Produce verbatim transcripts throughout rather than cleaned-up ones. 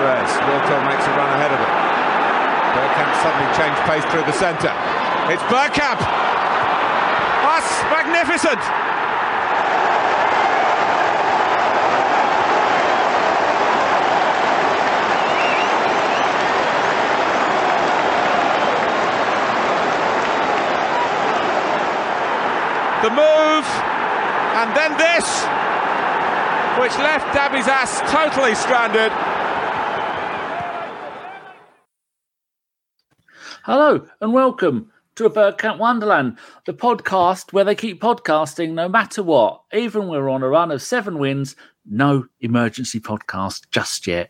Perez. Wilco makes a run ahead of him. Bergkamp suddenly changed pace through the centre. It's Bergkamp! That's magnificent! The move, and then this, which left Dabizas totally stranded. Hello and welcome to a Bergkamp Wonderland, the podcast where they keep podcasting no matter what. Even we're on a run of seven wins, no emergency podcast just yet.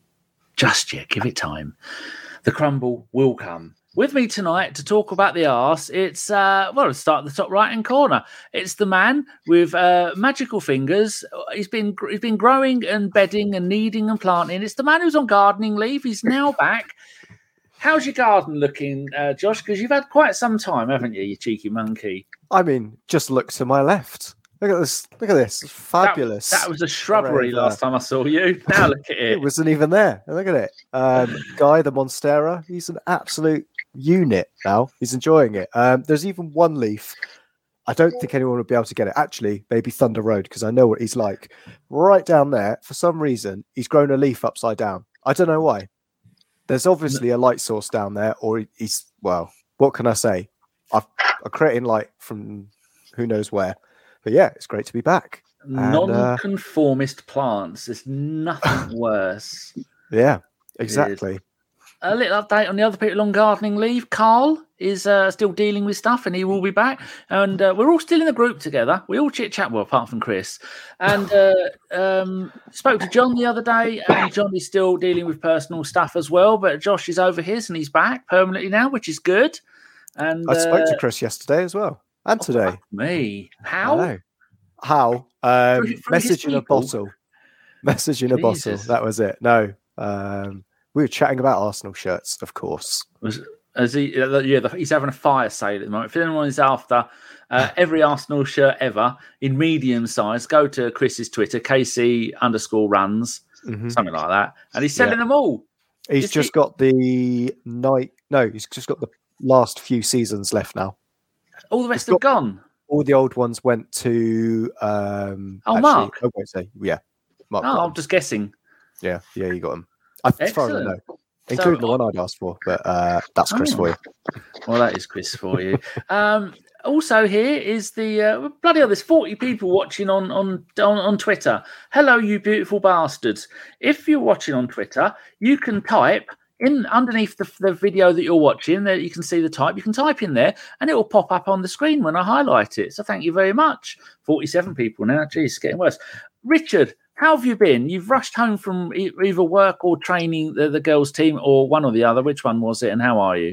Just yet, give it time. The crumble will come. With me tonight to talk about the arse, it's, uh, well, let's start at the top right-hand corner. It's the man with uh, magical fingers. He's been he's been growing and bedding and kneading and planting. It's the man who's on gardening leave. He's now back. How's your garden looking, uh, Josh? Because you've had quite some time, haven't you, you cheeky monkey? I mean, just look to my left. Look at this. Look at this. It's fabulous. That, that was a shrubbery last time I saw you. Now look at it. It wasn't even there. Look at it. Um, Guy, the Monstera, he's an absolute unit now. He's enjoying it. Um, there's even one leaf. I don't think anyone would be able to get it. Actually, maybe Thunder Road, because I know what he's like. Right down there, for some reason, he's grown a leaf upside down. I don't know why. There's obviously a light source down there, or he's, well, what can I say? I've, I'm creating light from who knows where. But yeah, it's great to be back. And, Non-conformist uh, plants. There's nothing worse. Yeah, exactly. A little update on the other people on gardening leave. Carl is uh, still dealing with stuff and he will be back. And uh, we're all still in the group together. We all chit-chat, well, apart from Chris. And uh, um, spoke to John the other day, and John is still dealing with personal stuff as well. But Josh is over his and he's back permanently now, which is good. And I spoke uh, to Chris yesterday as well. And today. Oh, me. How? How? Um, Through, through message in a bottle. Message in a Jesus. bottle. That was it. No. Um, we were chatting about Arsenal shirts, of course. Was as he? Yeah, the, he's having a fire sale at the moment. If anyone is after uh, every Arsenal shirt ever in medium size, go to Chris's Twitter, K C underscore runs, mm-hmm. something like that, and he's selling yeah. them all. He's is just he... got the night. No, he's just got the last few seasons left now. All the rest have gone. All the old ones went to. Um, oh, actually, Mark. I won't say. Yeah, Mark. Oh, I'm just guessing. Yeah, yeah, you got them. I, as far as I know, including so, the one I'd asked for, but uh, that's Chris oh. for you. Well, that is Chris for you. um, also, here is the uh, bloody hell. There's forty people watching on, on on on Twitter. Hello, you beautiful bastards! If you're watching on Twitter, you can type. In underneath the, the video that you're watching, there you can see the type. You can type in there, and it will pop up on the screen when I highlight it. So thank you very much. Forty-seven people now. Geez, it's getting worse. Richard, how have you been? You've rushed home from e- either work or training the, the girls' team, or one or the other. Which one was it, and how are you?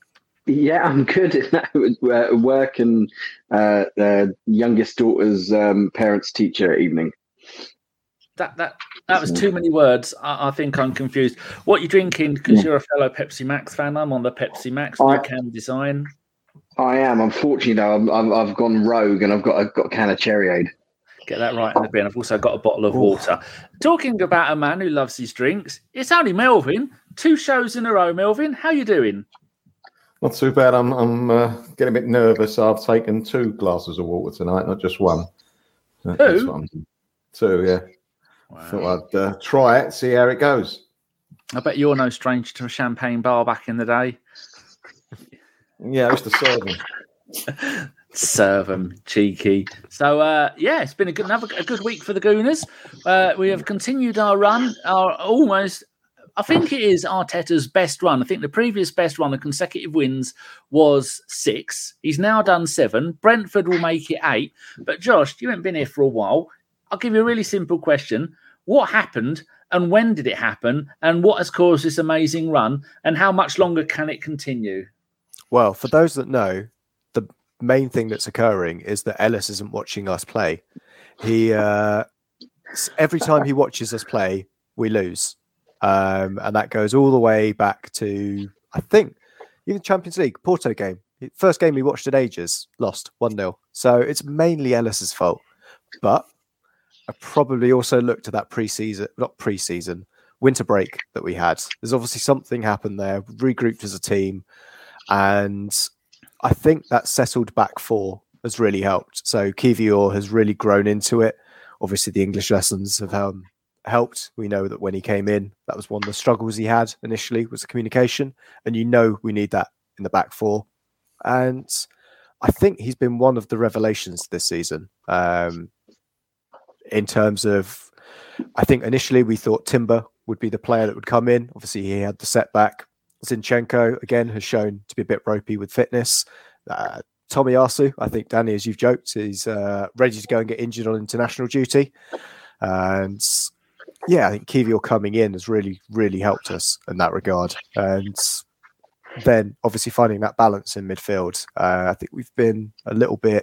Yeah, I'm good. Work and uh, the youngest daughter's um, parents' teacher evening. That that that was too many words. I, I think I'm confused. What are you drinking? Because you're a fellow Pepsi Max fan. I'm on the Pepsi Max new can design. I am. Unfortunately, though, I'm, I'm, I've gone rogue and I've got I've got a can of Cherryade. Get that right in the bin. I've also got a bottle of water. Talking about a man who loves his drinks, it's only Melvin. Two shows in a row, Melvin. How you doing? Not too bad. I'm I'm uh, getting a bit nervous. I've taken two glasses of water tonight, not just one. Two? Two, yeah. Wow. Thought I'd uh, try it, see how it goes. I bet you're no stranger to a champagne bar back in the day. Yeah, I used to serve them. Serve them, cheeky. So, uh, yeah, it's been a good, another a good week for the Gooners. Uh, we have continued our run, our almost, I think it is Arteta's best run. I think the previous best run of consecutive wins was six. He's now done seven. Brentford will make it eight. But, Josh, you haven't been here for a while. I'll give you a really simple question. What happened and when did it happen? And what has caused this amazing run? And how much longer can it continue? Well, for those that know, the main thing that's occurring is that Ellis isn't watching us play. He uh, every time he watches us play, we lose. Um, and that goes all the way back to, I think, even Champions League, Porto game. First game we watched in ages, lost one nil. So it's mainly Ellis's fault. But I probably also looked at that pre-season, not pre-season, winter break that we had. There's obviously something happened there, regrouped as a team, and I think that settled back four has really helped. So Kiwior has really grown into it. Obviously, the English lessons have um, helped. We know that when he came in, that was one of the struggles he had initially, was the communication. And you know we need that in the back four. And I think he's been one of the revelations this season. Um, in terms of, I think initially we thought Timber would be the player that would come in. Obviously, he had the setback. Zinchenko, again, has shown to be a bit ropey with fitness. Uh, Tomiyasu, I think, Danny, as you've joked, is uh, ready to go and get injured on international duty. And yeah, I think Kiwior coming in has really, really helped us in that regard. And then obviously finding that balance in midfield. Uh, I think we've been a little bit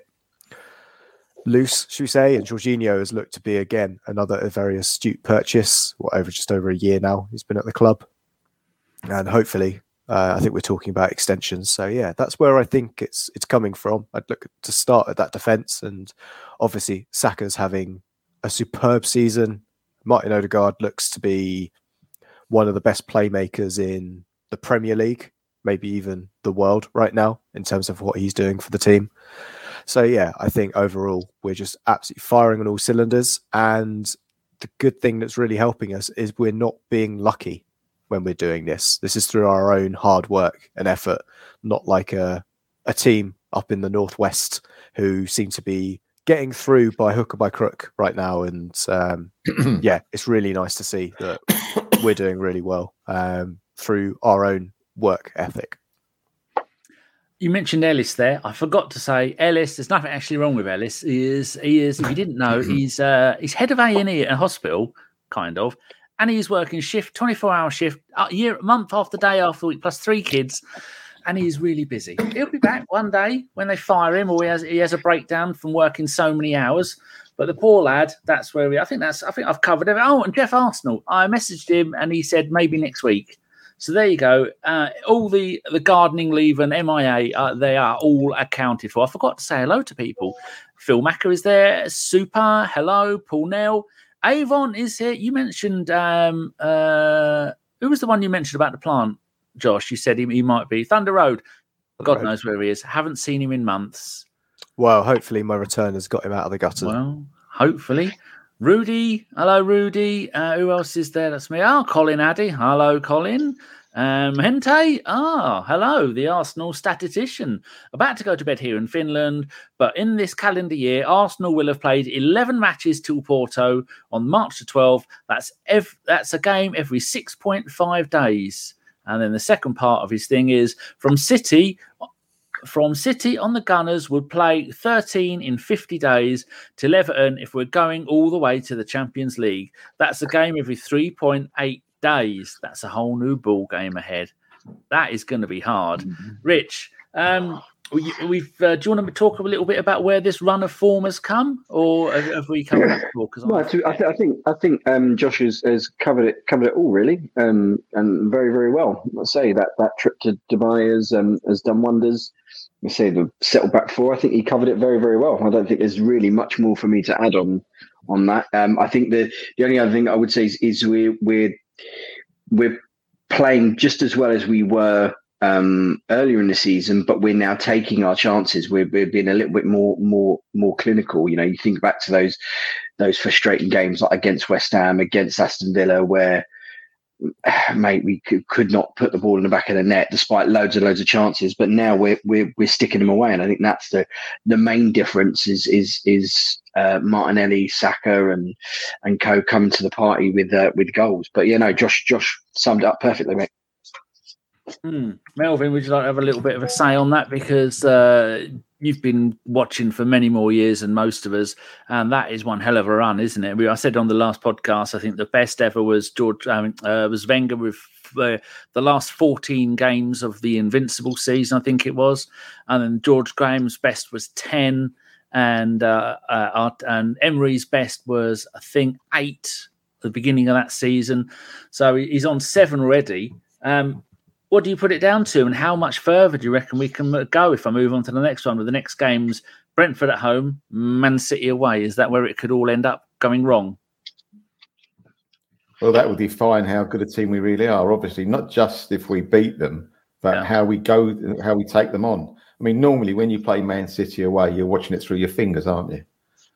loose, should we say, and Jorginho has looked to be, again, another a very astute purchase. What, over just over a year now he's been at the club. And hopefully, uh, I think we're talking about extensions. So yeah, that's where I think it's it's coming from. I'd look to start at that defence, and obviously Saka's having a superb season. Martin Odegaard looks to be one of the best playmakers in the Premier League, maybe even the world right now, in terms of what he's doing for the team. So yeah, I think overall we're just absolutely firing on all cylinders. And the good thing that's really helping us is we're not being lucky when we're doing this. This is through our own hard work and effort, not like a, a team up in the Northwest who seem to be getting through by hook or by crook right now. And um, yeah, it's really nice to see that we're doing really well um, through our own work ethic. You mentioned Ellis there. I forgot to say Ellis. There's nothing actually wrong with Ellis. He is, he is. If you didn't know, he's uh, he's head of A and E at a hospital, kind of, and he's working shift, twenty-four hour shift, a year, month after day after week, plus three kids, and he's really busy. He'll be back one day when they fire him, or he has he has a breakdown from working so many hours. But the poor lad, that's where we. I think that's. I think I've covered it. Oh, and Jeff Arsenal. I messaged him, and he said maybe next week. So there you go. Uh, all the, the gardening leave and M I A, uh, they are all accounted for. I forgot to say hello to people. Phil Macker is there. Super. Hello. Paul Nell. Avon is here. You mentioned, um, uh, who was the one you mentioned about the plant, Josh? You said he, he might be. Thunder Road. God right. knows where he is. Haven't seen him in months. Well, hopefully my return has got him out of the gutter. Well, hopefully. Rudy, hello, Rudy. Uh, who else is there? That's me. Oh, Colin Addy. Hello, Colin. Um, Hente. Ah, hello, the Arsenal statistician. About to go to bed here in Finland, but in this calendar year, Arsenal will have played eleven matches till Porto on March the twelfth. That's ev- that's a game every six point five days. And then the second part of his thing is from City... From City on the Gunners would play thirteen in fifty days till Everton if we're going all the way to the Champions League. That's a game every three point eight days. That's a whole new ball game ahead. That is going to be hard. Mm-hmm. Rich, um, we, we've, uh, do you want to talk a little bit about where this run of form has come, or have, have we come back to? Well, I, th- I think I think um, Josh has, has covered it covered it all really, um, and very very well. I say that that trip to Dubai has um, has done wonders. I say the settle back four. I think he covered it very, very well. I don't think there's really much more for me to add on on that. Um, I think the the only other thing I would say is, is we're we're we're playing just as well as we were um, earlier in the season, but we're now taking our chances. We're, we're being a little bit more more more clinical. You know, you think back to those those frustrating games like against West Ham, against Aston Villa, where mate, we could, could not put the ball in the back of the net despite loads and loads of chances. But now we're we're we're sticking them away, and I think that's the the main difference. Is is is uh, Martinelli, Saka, and and co coming to the party with uh, with goals. But you know, Josh Josh summed it up perfectly, mate. Hmm. Melvin, would you like to have a little bit of a say on that? Because uh, you've been watching for many more years than most of us, and that is one hell of a run, isn't it? I said on the last podcast, I think the best ever was George um, uh, was Wenger with uh, the last fourteen games of the Invincible season, I think it was, and then George Graham's best was ten, and uh, uh, and Emery's best was I think eight at the beginning of that season. So he's on seven already. Um, What do you put it down to, and how much further do you reckon we can go if I move on to the next one? With the next games, Brentford at home, Man City away. Is that where it could all end up going wrong? Well, that will define how good a team we really are. Obviously, not just if we beat them, but yeah. how we go, how we take them on. I mean, normally when you play Man City away, you're watching it through your fingers, aren't you?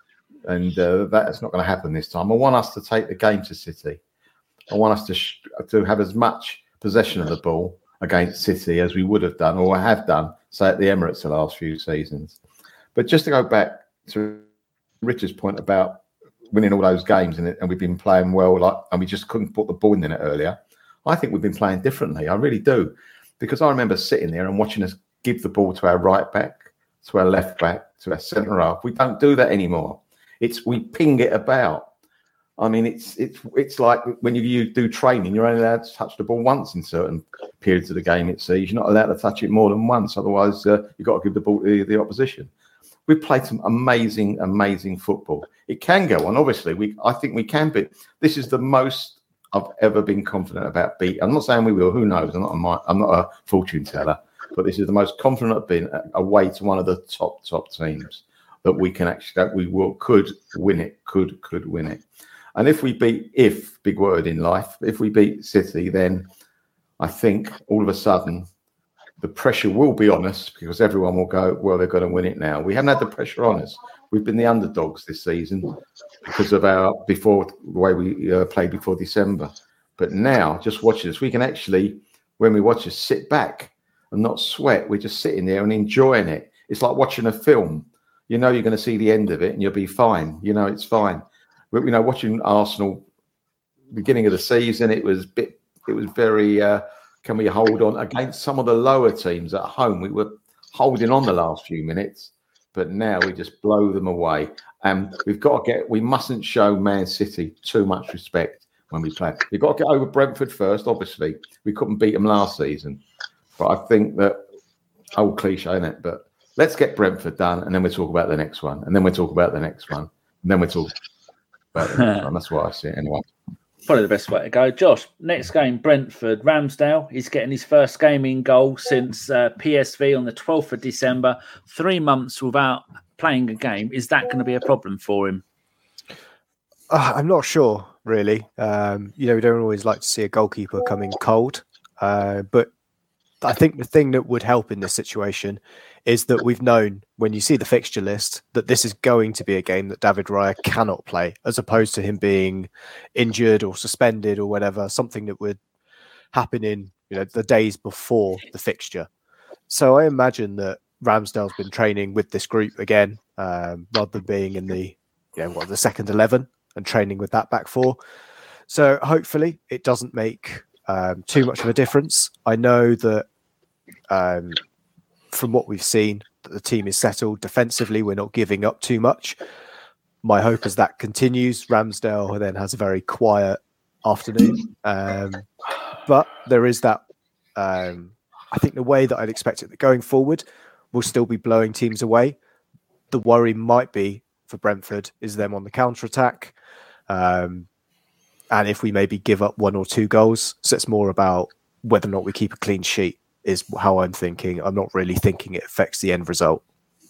And uh, that's not going to happen this time. I want us to take the game to City. I want us to sh- to have as much possession of the ball against City as we would have done or have done, say, at the Emirates the last few seasons. But just to go back to Richard's point about winning all those games and, and we've been playing well, like, and we just couldn't put the ball in it earlier. I think we've been playing differently. I really do. Because I remember sitting there and watching us give the ball to our right back, to our left back, to our centre half. We don't do that anymore. It's we ping it about. I mean, it's it's it's like when you, you do training, you're only allowed to touch the ball once in certain periods of the game. It says you're not allowed to touch it more than once. Otherwise, uh, you've got to give the ball to the, the opposition. We've played some amazing, amazing football. It can go on. Obviously, we I think we can be. This is the most I've ever been confident about beat. I'm not saying we will. Who knows? I'm not a, I'm not a fortune teller. But this is the most confident I've been away to one of the top, top teams that we can actually, that we will, could win it, could, could win it. And if we beat, if, big word in life, if we beat City, then I think all of a sudden the pressure will be on us because everyone will go, well, they're going to win it now. We haven't had the pressure on us. We've been the underdogs this season because of our, before, the way we uh, played before December. But now, just watching us, we can actually, when we watch us, sit back and not sweat. We're just sitting there and enjoying it. It's like watching a film. You know you're going to see the end of it and you'll be fine. You know it's fine. But, you know, watching Arsenal beginning of the season, it was bit. It was very. Uh, can we hold on against some of the lower teams at home? We were holding on the last few minutes, but now we just blow them away. And we've got to get. We mustn't show Man City too much respect when we play. We've got to get over Brentford first. Obviously, we couldn't beat them last season. But I think that, old cliche, isn't it? But let's get Brentford done, and then we'll talk about the next one, and then we'll talk about the next one, and then we'll talk about the next one. That's what I see it anyway. Probably the best way to go. Josh, next game, Brentford. Ramsdale, he's getting his first game in goal since uh, P S V on the twelfth of December. Three months without playing a game. Is that going to be a problem for him? Uh, I'm not sure, really. Um, you know, we don't always like to see a goalkeeper coming cold, uh, but I think the thing that would help in this situation is that we've known when you see the fixture list that this is going to be a game that David Raya cannot play, as opposed to him being injured or suspended or whatever, something that would happen in, you know, the days before the fixture. So I imagine that Ramsdale's been training with this group again, um, rather than being in the, you know, what, the second eleven and training with that back four. So hopefully it doesn't make um, too much of a difference. I know that Um, from what we've seen, that the team is settled defensively. We're not giving up too much. My hope is that continues. Ramsdale then has a very quiet afternoon. Um, but there is that, um, I think the way that I'd expect it that going forward, we'll still be blowing teams away. The worry might be for Brentford is them on the counter-attack. Um, and if we maybe give up one or two goals. So it's more about whether or not we keep a clean sheet. Is how I'm thinking. I'm not really thinking it affects the end result.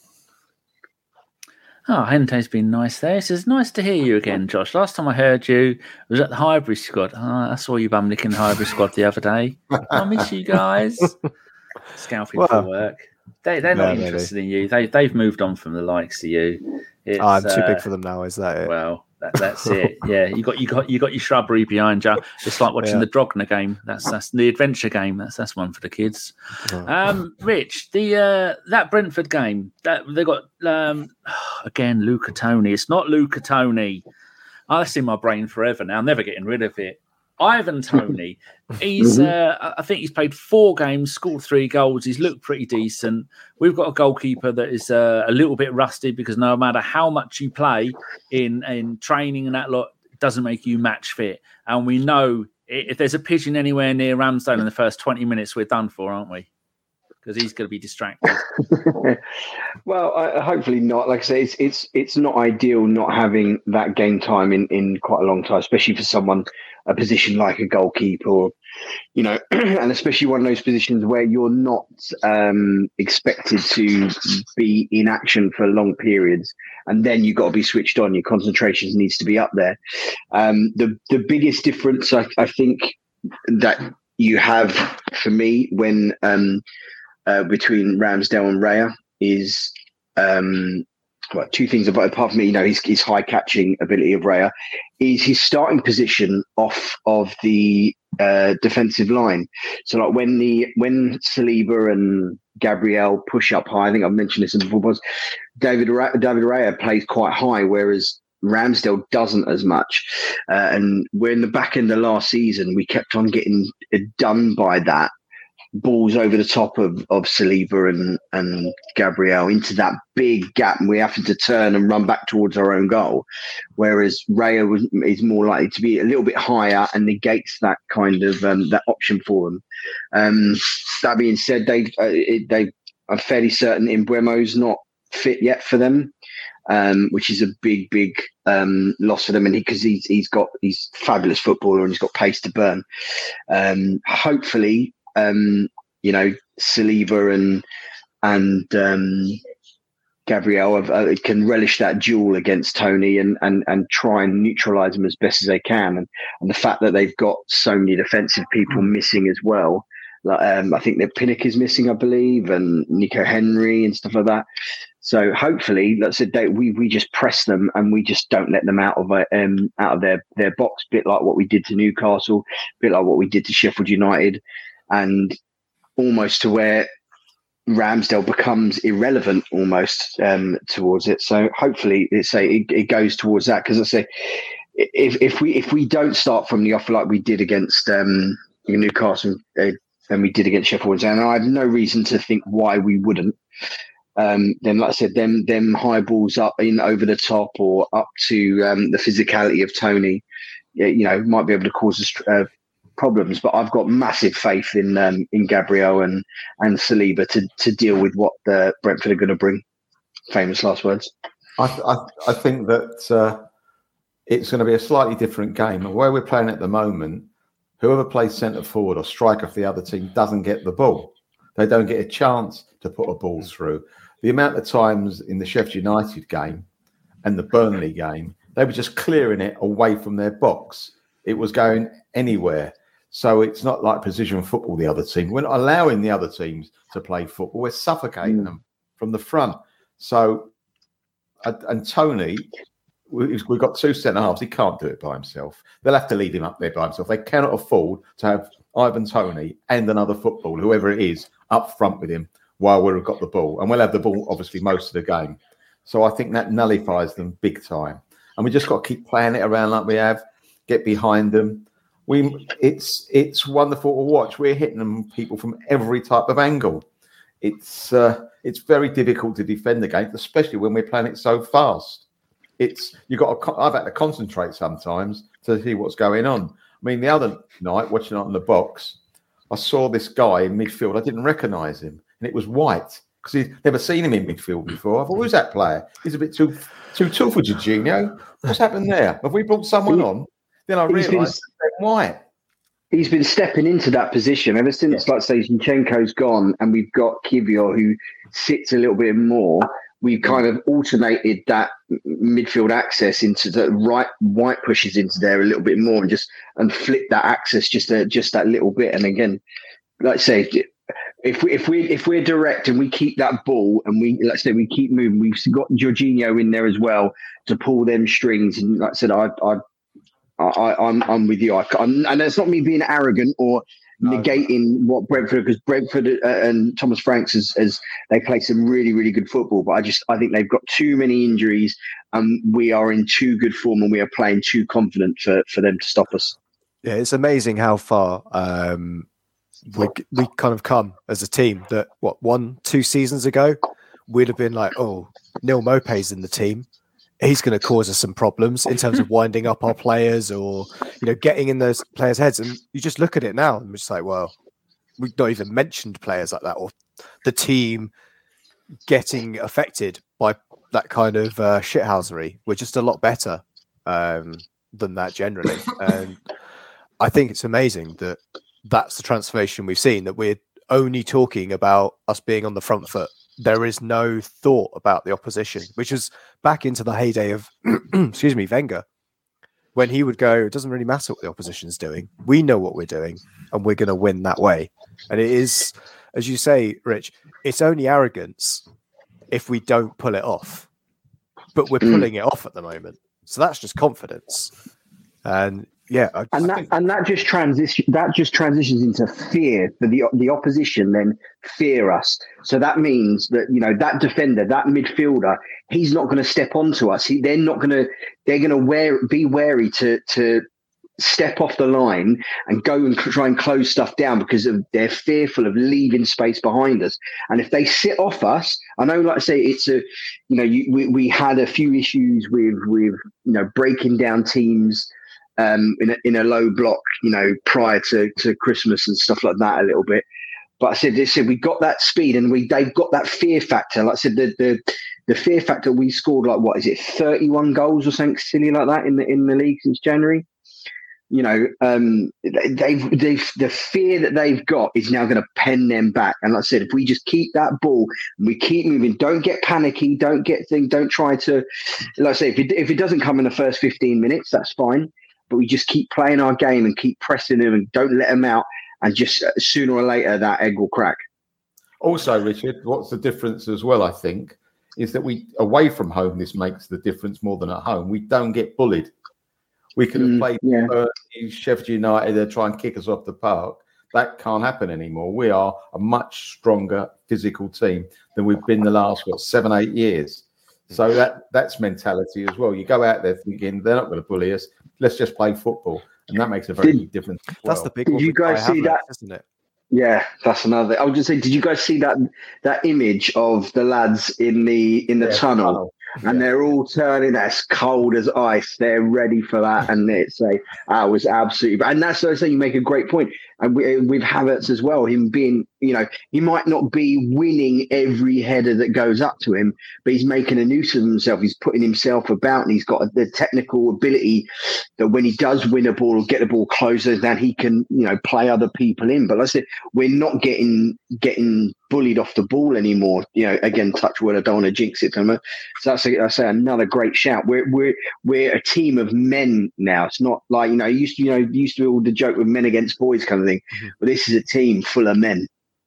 Oh, Hente's been nice there. It's just nice to hear you again, Josh. Last time I heard you was at the Highbury squad. Oh, I saw you bum licking the Highbury squad the other day. I miss you guys. Scalping well, for work. They, they're not no, interested really. in you. They, they've moved on from the likes of you. It's, oh, I'm too uh, big for them now. Is that it? Well, that, that's it. Yeah, you got you got you got your shrubbery behind you. It's like watching yeah. the Drogna game. That's that's the adventure game. That's that's one for the kids. Oh. Um, Rich, the uh, that Brentford game that they got um, again. Luca Toni. It's not Luca Toni. Oh, that's in my brain forever now. I'm never getting rid of it. Ivan Toney. He's, uh, I think he's played four games, scored three goals. He's looked pretty decent. We've got a goalkeeper that is uh, a little bit rusty because no matter how much you play in, in training and that lot, it doesn't make you match fit. And we know if there's a pigeon anywhere near Ramsdale in the first twenty minutes, we're done for, aren't we? Because he's going to be distracted. Well, uh, hopefully not. Like I say, it's it's it's not ideal not having that game time in, in quite a long time, especially for someone a position like a goalkeeper, or, you know, and especially one of those positions where you're not um, expected to be in action for long periods, and then you've got to be switched on. Your concentration needs to be up there. Um, the the biggest difference, I, I think, that you have for me when um, uh, between Ramsdale and Raya is. Um, Well, two things about apart from me, you know, his, his high catching ability of Raya is his starting position off of the uh, defensive line. So, like when the when Saliba and Gabriel push up high, I think I've mentioned this before. Was David Ra- David Raya plays quite high, whereas Ramsdale doesn't as much. Uh, and we're in the back end of last season, we kept on getting done by that. Balls over the top of, of Saliba and, and Gabriel into that big gap, and we have to turn and run back towards our own goal. Whereas Raya was, is more likely to be a little bit higher and negates that kind of um, that option for them. Um, that being said, they uh, they are fairly certain Mbeumo's not fit yet for them, um, which is a big big um, loss for them. And because he, he's he's got he's a fabulous footballer and he's got pace to burn. Um, hopefully. Um, you know, Saliba and and um, Gabriel have, uh, can relish that duel against Tony and and and try and neutralise him as best as they can. And and the fact that they've got so many defensive people missing as well. Like, um, I think that Pinnock is missing, I believe, and Nico Henry and stuff like that. So hopefully, let's say they, we we just press them and we just don't let them out of a, um out of their their box, bit like what we did to Newcastle, bit like what we did to Sheffield United. And almost to where Ramsdale becomes irrelevant almost um, towards it. So hopefully, it's a, it, it goes towards that. Because I say, if if we if we don't start from the offer like we did against um, Newcastle uh, and we did against Sheffield, and I have no reason to think why we wouldn't. Um, then, like I said, them them high balls up in over the top or up to um, the physicality of Tony, you know, might be able to cause us. Uh, problems, but I've got massive faith in um, in Gabriel and and Saliba to to deal with what the Brentford are going to bring. Famous last words. I I, I think that uh, it's going to be a slightly different game. And where we're playing at the moment, whoever plays centre forward or striker for the other team doesn't get the ball. They don't get a chance to put a ball through. The amount of times in the Sheffield United game and the Burnley game, they were just clearing it away from their box. It was going anywhere. So it's not like position football, the other team. We're not allowing the other teams to play football. We're suffocating mm. them from the front. So, and Tony, we've got two centre-halves. He can't do it by himself. They'll have to lead him up there by himself. They cannot afford to have Ivan Toney and another footballer, whoever it is, up front with him while we've got the ball. And we'll have the ball, obviously, most of the game. So I think that nullifies them big time. And we just got to keep playing it around like we have, get behind them. We, it's it's wonderful to watch. We're hitting them people from every type of angle. It's uh, it's very difficult to defend against, especially when we're playing it so fast. It's you got. To, I've had to concentrate sometimes to see what's going on. I mean, the other night watching it on the box, I saw this guy in midfield. I didn't recognise him, and it was White because he'd never seen him in midfield before. I thought, who's that player? He's a bit too too tall for Jorginho. What's happened there? Have we brought someone on? Then I realised why. He's been stepping into that position ever since, like, say, Zinchenko's gone and we've got Kivior who sits a little bit more. We've kind of alternated that midfield access into the right. White pushes into there a little bit more and just and flip that access just a, just that little bit. And again, like I say, if we if we if we're direct and we keep that ball and we let's say we keep moving, we've got Jorginho in there as well to pull them strings. And like I said, I I. I, I'm I'm with you, I, I'm, and it's not me being arrogant or no. negating what Brentford, because Brentford uh, and Thomas Franks as as they play some really really good football, but I just I think they've got too many injuries, and we are in too good form, and we are playing too confident for, for them to stop us. Yeah, it's amazing how far um, we we kind of come as a team. That what one two seasons ago we'd have been like, oh, Neil Maupay's in the team. He's going to cause us some problems in terms of winding up our players or, you know, getting in those players' heads. And you just look at it now and we're just like, well, we've not even mentioned players like that or the team getting affected by that kind of uh, shithousery. We're just a lot better um, than that generally. And I think it's amazing that that's the transformation we've seen, that we're only talking about us being on the front foot. There is no thought about the opposition, which is back into the heyday of, excuse me, Wenger, when he would go, it doesn't really matter what the opposition's doing. We know what we're doing, and we're going to win that way. And it is, as you say, Rich, it's only arrogance if we don't pull it off. But we're pulling it off at the moment. So that's just confidence. And yeah, I, and that and that just transition that just transitions into fear for the the opposition. Then fear us. So that means that, you know, that defender, that midfielder, he's not going to step onto us. He, they're not going to. They're going to wear be wary to to step off the line and go and try and close stuff down because of, they're fearful of leaving space behind us. And if they sit off us, I know, like I say, it's a, you know, you, we we had a few issues with with you know breaking down teams. Um, in a, in a low block, you know, prior to, to Christmas and stuff like that a little bit. But I said, they said we got that speed and we they've got that fear factor. Like I said, the the the fear factor, we scored like, what is it, thirty-one goals or something silly like that in the in the league since January. You know, um, they've they've the fear that they've got is now going to pen them back. And like I said, if we just keep that ball and we keep moving, don't get panicky, don't get things, don't try to, like I say, if it if it doesn't come in the first fifteen minutes, that's fine. But we just keep playing our game and keep pressing them and don't let them out. And just uh, sooner or later, that egg will crack. Also, Richard, what's the difference as well, I think, is that we, away from home, this makes the difference more than at home. We don't get bullied. We could have mm, played yeah. Burnley, Sheffield United, they try and kick us off the park. That can't happen anymore. We are a much stronger physical team than we've been the last, what, seven, eight years. So that that's mentality as well. You go out there thinking they're not going to bully us. Let's just play football, and that makes a very big difference. As well. That's the big did one. You guys see that, isn't it? Yeah, that's another. I was just saying, did you guys see that that image of the lads in the in the yeah, tunnel, tunnel. And yeah. they're all turning as cold as ice. They're ready for that, and it's a I was absolutely. And that's what I say. You make a great point. And we, with Havertz as well, him being, you know, he might not be winning every header that goes up to him, but he's making a nuisance of himself. He's putting himself about, and he's got the technical ability that when he does win a ball or get the ball closer, then he can, you know, play other people in. But like I said, we're not getting getting bullied off the ball anymore. You know, again, touch wood, I don't want to jinx it. So that's, a, I say, another great shout. We're we're we're a team of men now. It's not like, you know, used to, you know, used to be all the joke with men against boys kind of thing. Mm-hmm. But this is a team full of men.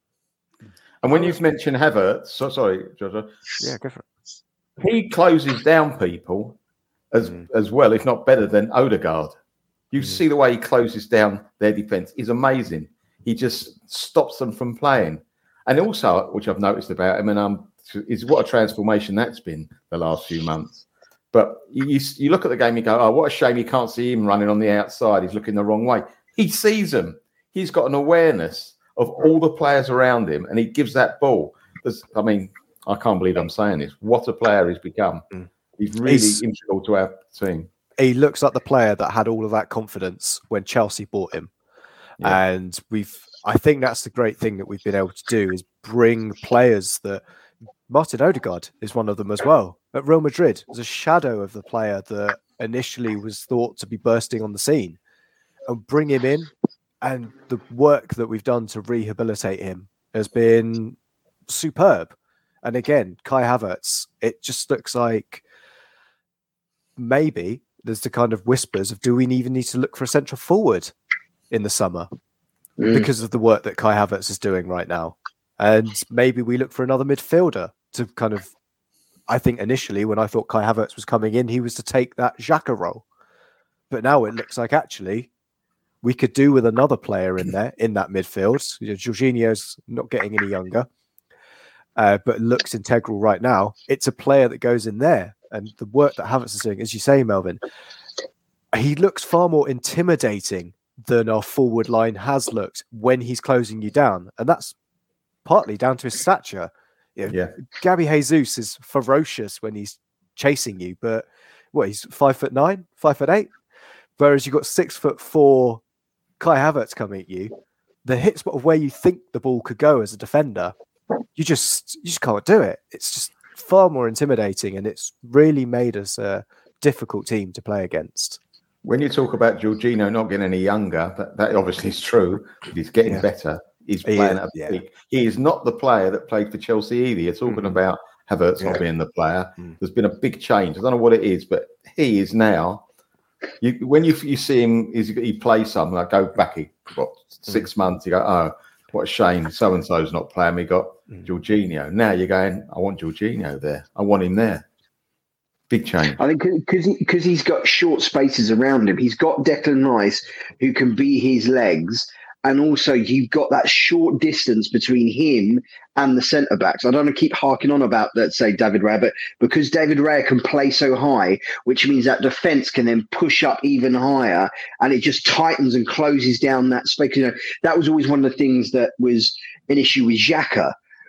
And when you've mentioned Havertz, so sorry, Jojo. Yeah, go for it. He closes down people as mm. as well, if not better than Odegaard. You mm. see the way he closes down their defence is amazing. He just stops them from playing. And also, which I've noticed about him, and um, is what a transformation that's been the last few months. But you, you look at the game, you go, oh, what a shame you can't see him running on the outside. He's looking the wrong way. He sees them. He's got an awareness of all the players around him, and he gives that ball. There's, I mean, I can't believe I'm saying this. What a player he's become. He's really he's, integral to our team. He looks like the player that had all of that confidence when Chelsea bought him. Yeah. And we've, I think that's the great thing that we've been able to do is bring players that Martin Odegaard is one of them as well. At Real Madrid, was a shadow of the player that initially was thought to be bursting on the scene, and bring him in. And the work that we've done to rehabilitate him has been superb. And again, Kai Havertz, it just looks like maybe there's the kind of whispers of, do we even need to look for a central forward in the summer mm. because of the work that Kai Havertz is doing right now? And maybe we look for another midfielder to kind of, I think initially when I thought Kai Havertz was coming in, he was to take that Xhaka role. But now it looks like actually we could do with another player in there, in that midfield. You know, Jorginho's not getting any younger, uh, but looks integral right now. It's a player that goes in there. And the work that Havertz is doing, as you say, Melvin, he looks far more intimidating than our forward line has looked when he's closing you down. And that's partly down to his stature. You know, yeah. Gabby Jesus is ferocious when he's chasing you, but what, he's five foot nine, five foot eight? Whereas you've got six foot four Kai Havertz coming at you, the hit spot of where you think the ball could go as a defender, you just you just can't do it. It's just far more intimidating, and it's really made us a difficult team to play against. when you talk about Jorginho not getting any younger, that, that obviously is true. But he's getting yeah. better. He's playing at a yeah. peak. He is not the player that played for Chelsea either. You're talking mm-hmm. about Havertz yeah. not being the player. Mm. There's been a big change. I don't know what it is, but he is now. You, when you you see him, he plays something. I go back, he what six mm. months. You go, oh, what a shame. So and so's not playing. We got mm. Jorginho. Now you're going, I want Jorginho there. I want him there. Big change. I think because he, because he's got short spaces around him. He's got Declan Rice who can be his legs. And also, you've got that short distance between him and the centre backs. I don't want to keep harking on about, let's say, David Raya, but because David Raya can play so high, which means that defence can then push up even higher, and it just tightens and closes down that space. You know, that was always one of the things that was an issue with Xhaka,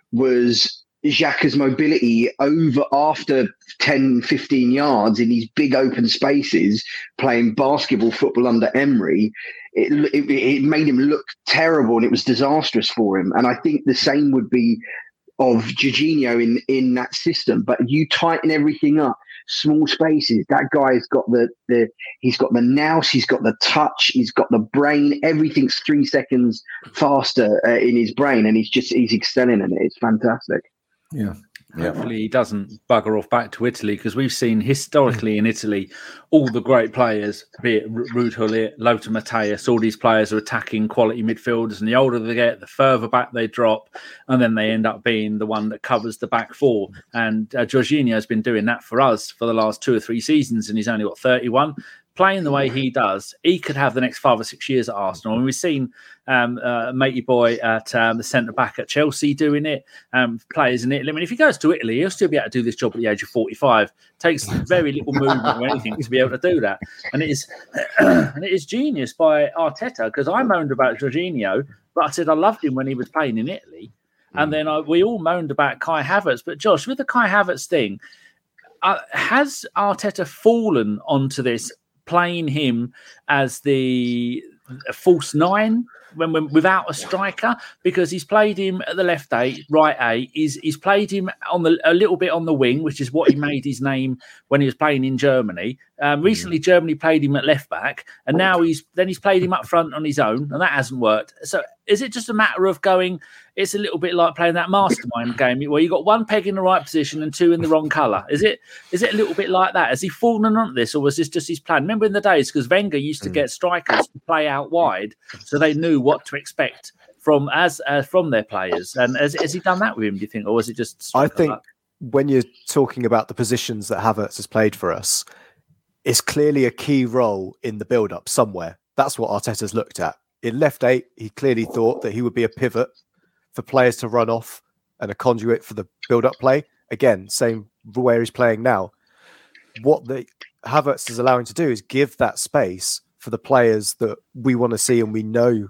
was Xhaka's mobility over after ten, fifteen yards in these big open spaces, playing basketball football under Emery. It, it, it made him look terrible, and it was disastrous for him. And I think the same would be of Jorginho in, in that system. But you tighten everything up, small spaces. That guy's got the the he's got the nous, he's got the touch, he's got the brain. Everything's three seconds faster uh, in his brain, and he's just he's excelling in it. It's fantastic. Yeah. Hopefully he doesn't bugger off back to Italy, because we've seen historically in Italy all the great players, be it Ruud Gullit, Lothar Matthäus, all these players are attacking quality midfielders, and the older they get, the further back they drop, and then they end up being the one that covers the back four. And uh, Jorginho has been doing that for us for the last two or three seasons, and he's only got thirty-one. Playing the way he does, he could have the next five or six years at Arsenal. And we've seen um, uh, matey boy at um, the centre-back at Chelsea doing it, um, players in Italy. I mean, if he goes to Italy, he'll still be able to do this job at the age of forty-five. Takes very little movement or anything to be able to do that. And it is and it is genius by Arteta, because I moaned about Jorginho, but I said I loved him when he was playing in Italy. Mm. And then I, we all moaned about Kai Havertz. But Josh, with the Kai Havertz thing, uh, has Arteta fallen onto this, playing him as the false nine when, when without a striker, because he's played him at the left eight, right eight. He's he's played him on the a little bit on the wing, which is what he made his name when he was playing in Germany. Um, recently, Germany played him at left back, and now he's then he's played him up front on his own, and that hasn't worked. So is it just a matter of going? It's a little bit like playing that mastermind game where you got one peg in the right position and two in the wrong colour. Is it? Is it a little bit like that? Has he fallen on this, or was this just his plan? Remember in the days, because Wenger used to get strikers to play out wide, so they knew what to expect from as uh, from their players. And has, has he done that with him, do you think, or was it just? I think luck? When you're talking about the positions that Havertz has played for us, it's clearly a key role in the build-up somewhere. That's what Arteta's looked at. In left eight, he clearly thought that he would be a pivot for players to run off and a conduit for the build-up play. Again, same where he's playing now. What the Havertz is allowing to do is give that space for the players that we want to see and we know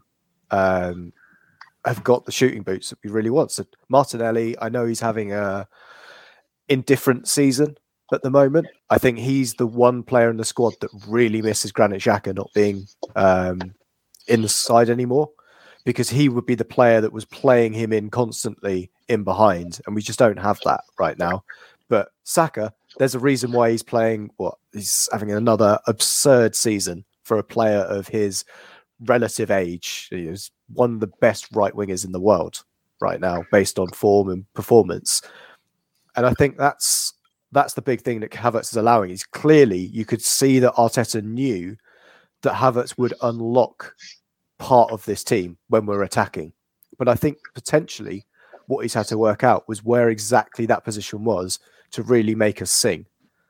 um, have got the shooting boots that we really want. So Martinelli, I know he's having a indifferent season at the moment. I think he's the one player in the squad that really misses Granit Xhaka not being um, in the side anymore, because he would be the player that was playing him in constantly in behind, and we just don't have that right now. But Saka, there's a reason why he's playing, what, he's having another absurd season for a player of his relative age. He's one of the best right wingers in the world right now, based on form and performance. And I think that's that's the big thing that Havertz is allowing. Is clearly, you could see that Arteta knew that Havertz would unlock part of this team when we're attacking. But I think potentially what he's had to work out was where exactly that position was to really make us sing.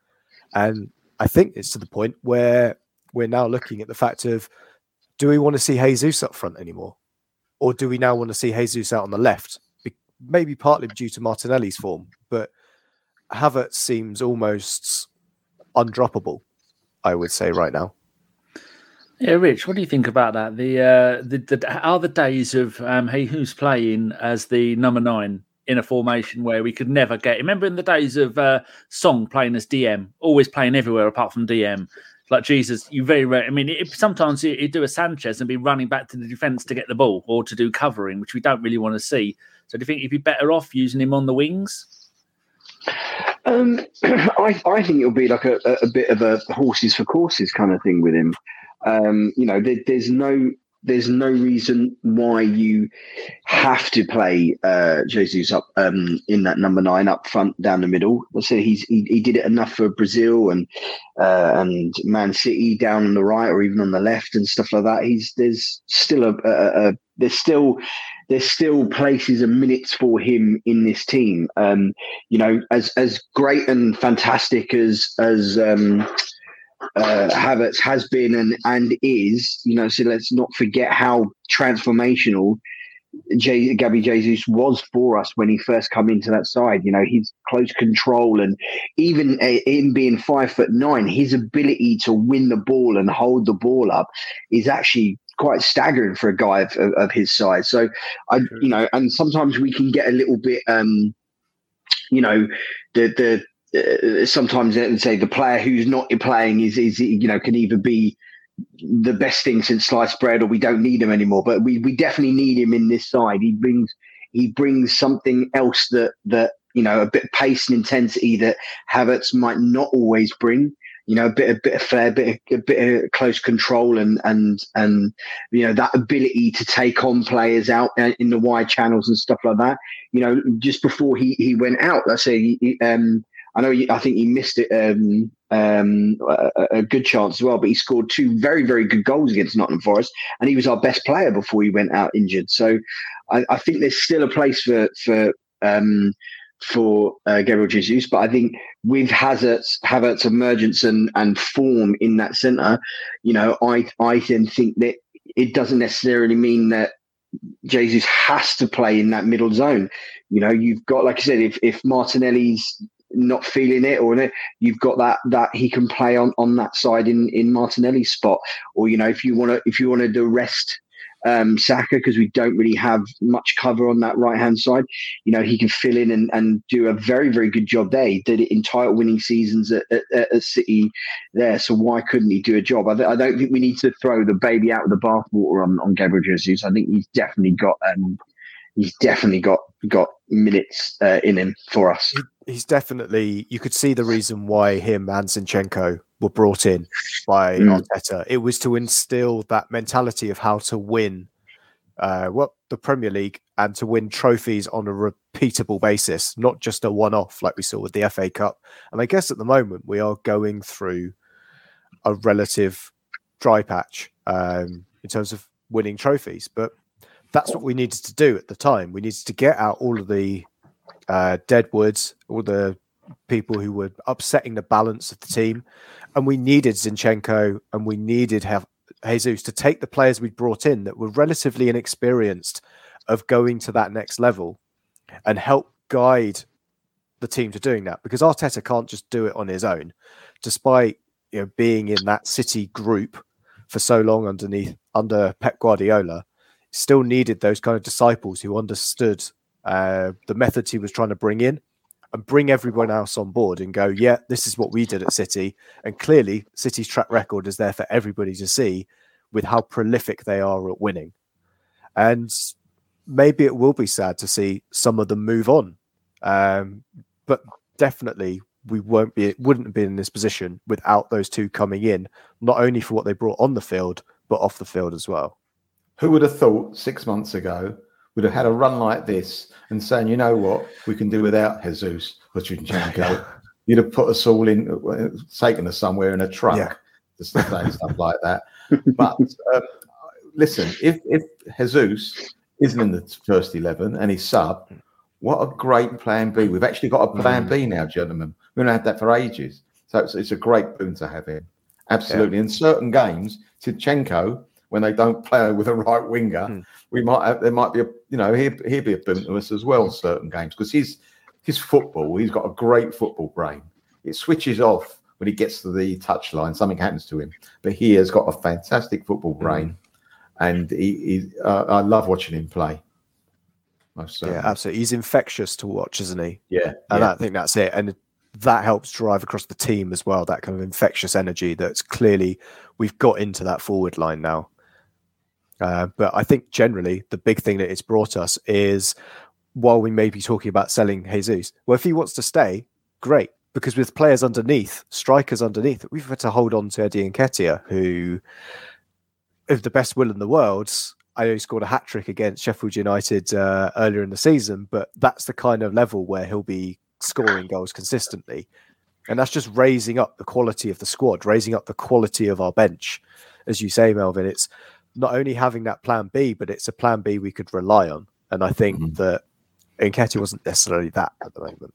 And I think it's to the point where we're now looking at the fact of, do we want to see Jesus up front anymore? Or do we now want to see Jesus out on the left? Maybe partly due to Martinelli's form, but Havertz seems almost undroppable, I would say, right now. Yeah, Rich, what do you think about that? The uh, the, the are the days of um, Jesus playing as the number nine in a formation where we could never get. Remember in the days of uh, Song playing as D M, always playing everywhere apart from D M. Like Jesus, you very rare. I mean, it, sometimes he'd do a Sanchez and be running back to the defence to get the ball or to do covering, which we don't really want to see. So do you think he'd be better off using him on the wings? Um, I, I think it'll be like a, a bit of a horses for courses kind of thing with him. Um, you know, there, there's no there's no reason why you have to play uh, Jesus up um, in that number nine up front down the middle. I said he's he, he did it enough for Brazil and uh, and Man City down on the right or even on the left and stuff like that. He's there's still a, a, a there's still there's still places and minutes for him in this team. Um, you know, as as great and fantastic as as um, uh, Havertz has been and and is, you know, so let's not forget how transformational J- Gabby Jesus was for us when he first come into that side. You know, his close control and even uh, him being five foot nine, his ability to win the ball and hold the ball up is actually quite staggering for a guy of, of, of his size. So, I, you know, and sometimes we can get a little bit, um, you know, the the uh, sometimes they say the player who's not playing is is you know can either be the best thing since sliced bread or we don't need him anymore. But we we definitely need him in this side. He brings he brings something else that that you know a bit of pace and intensity that Havertz might not always bring. You know, a bit, a bit of flair, a bit, of, a bit of close control, and and and you know that ability to take on players out in the wide channels and stuff like that. You know, just before he, he went out, let's say, he, um, I know, he, I think he missed it um, um, a, a good chance as well, but he scored two very, very good goals against Nottingham Forest, and he was our best player before he went out injured. So, I, I think there's still a place for for. Um, for uh, Gabriel Jesus, but I think with Havertz's, Havertz's emergence and, and form in that centre, you know, I I then think that it doesn't necessarily mean that Jesus has to play in that middle zone. You know, you've got, like I said, if if Martinelli's not feeling it, or you've got that that he can play on, on that side in, in Martinelli's spot, or you know, if you want to if you want to rest um, Saka because we don't really have much cover on that right hand side, you know, he can fill in and, and do a very very good job there. He did it in title winning seasons at, at, at City there, so why couldn't he do a job? I, th- I don't think we need to throw the baby out with the bathwater on on Gabriel Jesus. I think he's definitely got um, he's definitely got got minutes uh, in him for us. He's definitely, you could see the reason why him and Zinchenko were brought in by mm. Arteta. It was to instill that mentality of how to win uh, what the Premier League and to win trophies on a repeatable basis, not just a one-off like we saw with the F A Cup. And I guess at the moment we are going through a relative dry patch um, in terms of winning trophies. But that's what we needed to do at the time. We needed to get out all of the uh, deadwoods, all the people who were upsetting the balance of the team. And we needed Zinchenko and we needed have Jesus to take the players we brought in that were relatively inexperienced of going to that next level and help guide the team to doing that, because Arteta can't just do it on his own, despite you know being in that City group for so long underneath under Pep Guardiola. Still needed those kind of disciples who understood uh, the methods he was trying to bring in and bring everyone else on board and go, yeah, this is what we did at City. And clearly City's track record is there for everybody to see with how prolific they are at winning. And maybe it will be sad to see some of them move on. Um, but definitely we won't be, wouldn't be in this position without those two coming in, not only for what they brought on the field, but off the field as well. Who would have thought six months ago would have had a run like this and saying, you know what, we can do without Jesus or Zinchenko. You'd have put us all in, taken us somewhere in a truck yeah. to say stuff like that. But um, listen, if, if Jesus isn't in the first eleven and he's sub, what a great plan B. We've actually got a plan B now, gentlemen. We've not had that for ages. So it's, it's a great boon to have him. Absolutely. Yeah. In certain games, Zinchenko, when they don't play with a right winger, mm. we might have, there might be a, you know, he'd, he'd be a boon to us as well, certain games, because his, his football, he's got a great football brain. It switches off when he gets to the touchline, something happens to him. But he has got a fantastic football brain, mm. and he, he uh, I love watching him play. Most yeah, absolutely. He's infectious to watch, isn't he? Yeah. And yeah. I think that's it. And that helps drive across the team as well, that kind of infectious energy that's clearly we've got into that forward line now. Uh, but I think generally the big thing that it's brought us is, while we may be talking about selling Jesus, well, if he wants to stay, great. because with players underneath, strikers underneath, we've had to hold on to Eddie Nketiah, who, of the best will in the world, I know he scored a hat-trick against Sheffield United uh, earlier in the season, but that's the kind of level where he'll be scoring goals consistently. And that's just raising up the quality of the squad, raising up the quality of our bench. As you say, Melvin, it's not only having that plan B, but it's a plan B we could rely on. And I think mm-hmm. that Nketiah wasn't necessarily that at the moment.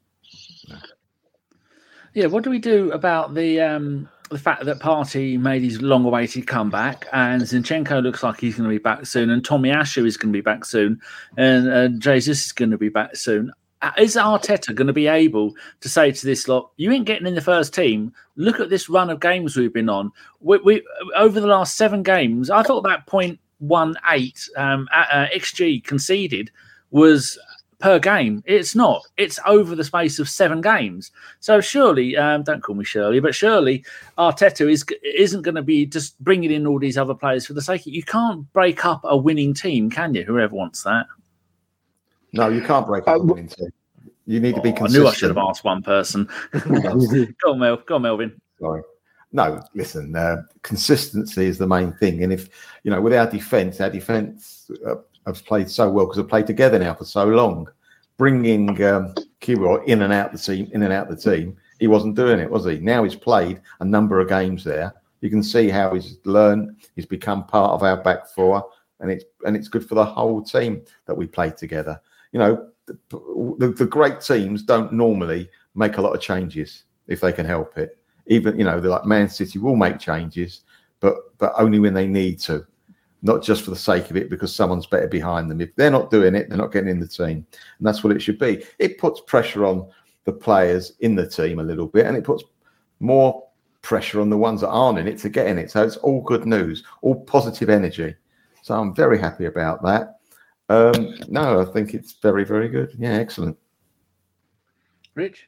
Yeah, what do we do about the um, the fact that Partey made his long-awaited comeback, and Zinchenko looks like he's going to be back soon, and Tomiyasu is going to be back soon, and uh, Jesus is going to be back soon? Is Arteta going to be able to say to this lot, you ain't getting in the first team? Look at this run of games we've been on. We, we over the last seven games, I thought that point one eight um, uh, X G conceded was per game. It's not. It's over the space of seven games. So surely, um, don't call me Shirley, but surely Arteta is, isn't going to be just bringing in all these other players for the sake of it. You can't break up a winning team, can you? Whoever wants that. No, you can't break up uh, a winning team. You need oh, to be consistent. I knew I should have asked one person. Go on, Mel. Go on, Melvin. Sorry. No, listen, uh, consistency is the main thing. And if, you know, with our defence, our defence uh, have played so well because they've played together now for so long. Bringing um, Kiwior in and out the team, in and out the team, he wasn't doing it, was he? Now he's played a number of games there. You can see how he's learned. He's become part of our back four, and it's and it's good for the whole team that we played together. You know, the, the, the great teams don't normally make a lot of changes if they can help it. Even, you know, they're like Man City will make changes, but but only when they need to, not just for the sake of it because someone's better behind them. If they're not doing it, they're not getting in the team. And that's what it should be. It puts pressure on the players in the team a little bit, and it puts more pressure on the ones that aren't in it to get in it. So it's all good news, all positive energy. So I'm very happy about that. Um, no, I think it's very, very good. Yeah, excellent. Rich?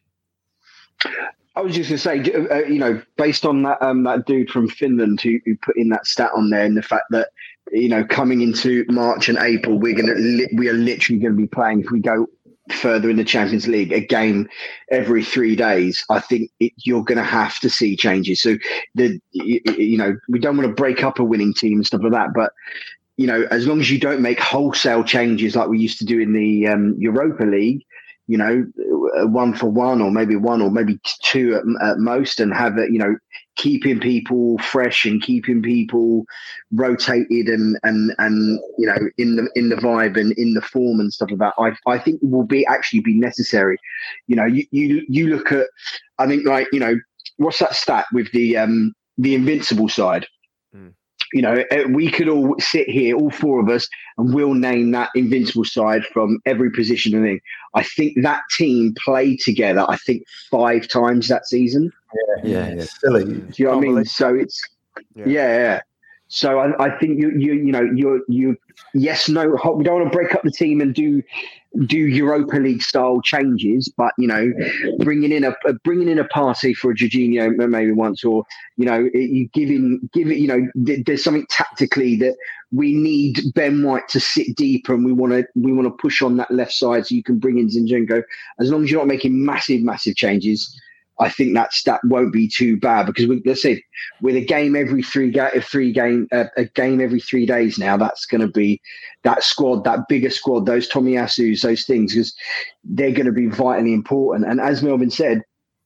I was just going to say, uh, you know, based on that um, that dude from Finland who, who put in that stat on there, and the fact that, you know, coming into March and April, we're going to li- we are literally going to be playing, if we go further in the Champions League, a game every three days. I think it, you're going to have to see changes. So the you, you know, we don't want to break up a winning team and stuff like that, but you know, as long as you don't make wholesale changes like we used to do in the um, Europa League, you know, one for one or maybe one or maybe two at, at most, and have it, you know, keeping people fresh and keeping people rotated and, and, and, you know, in the, in the vibe and in the form and stuff like that. I, I think will be actually be necessary. You know, you, you, you look at, I think like, you know, what's that stat with the, um, the invincible side? Mm. You know, we could all sit here, all four of us, and we'll name that invincible side from every position and thing. I think that team played together, I think, five times that season. Yeah, yeah, yeah. Silly. Do you know what I mean? So it's, yeah. yeah, yeah. So I, I think you, you, you know, you're, you, yes, no, we don't want to break up the team and do, do Europa League style changes, but you know, bringing in a, a bringing in a Partey for a Jorginho maybe once, or you know, you giving give it, you know, th- there's something tactically that we need Ben White to sit deeper, and we want to we want to push on that left side so you can bring in Zinchenko. As long as you're not making massive, massive changes, I think that's that won't be too bad, because we, let's say with a game every three ga- three game uh, a game every three days now, that's going to be that squad, that bigger squad, those Tomiyasus, those things, because they're going to be vitally important. And as Melvin said,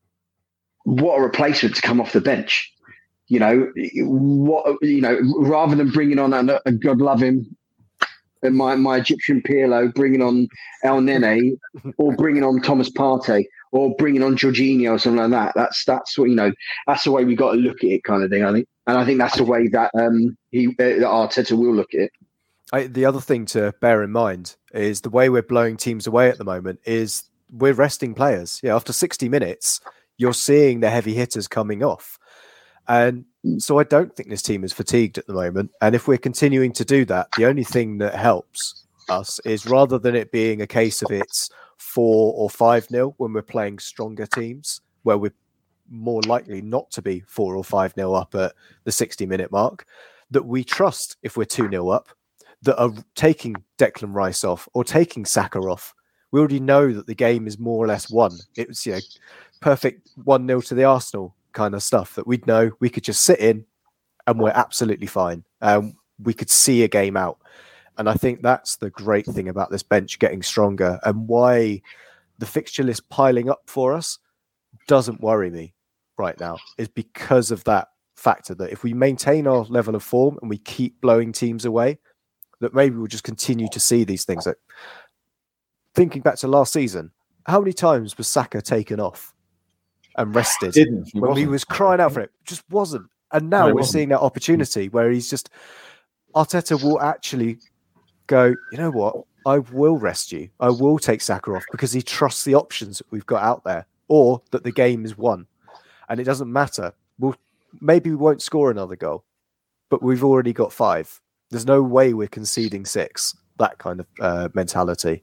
what a replacement to come off the bench. You know, what you know, rather than bringing on a, a God love him, and my my Egyptian Pirlo, bringing on El Nene, or bringing on Thomas Partey, or bringing on Jorginho or something like that. That's that's what, you know, that's the way we got to look at it, kind of thing, I think. And I think that's the way that um he uh, that Arteta will look at it. I, the other thing to bear in mind is the way we're blowing teams away at the moment is we're resting players. Yeah, after sixty minutes, you're seeing the heavy hitters coming off. And so I don't think this team is fatigued at the moment. And if we're continuing to do that, the only thing that helps us is, rather than it being a case of it's four or five nil when we're playing stronger teams, where we're more likely not to be four or five nil up at the sixty minute mark, that we trust if we're two nil up, that are taking Declan Rice off or taking Saka off, We already know that the game is more or less won. It was, you know, perfect one nil to the Arsenal kind of stuff that we'd know we could just sit in and we're absolutely fine. Um, we could see a game out. And I think that's the great thing about this bench getting stronger, and why the fixture list piling up for us doesn't worry me right now, is because of that factor, that if we maintain our level of form and we keep blowing teams away, that maybe we'll just continue to see these things. Like, thinking back to last season, how many times was Saka taken off and rested Didn't, he when wasn't. he was crying out for it? Just wasn't. And now No, he we're wasn't. seeing that opportunity where he's just, Arteta will actually go, you know what, I will rest you. I will take Saka off because he trusts the options that we've got out there, or that the game is won. And it doesn't matter. We'll, maybe we won't score another goal, but we've already got five. There's no way we're conceding six. That kind of uh, mentality.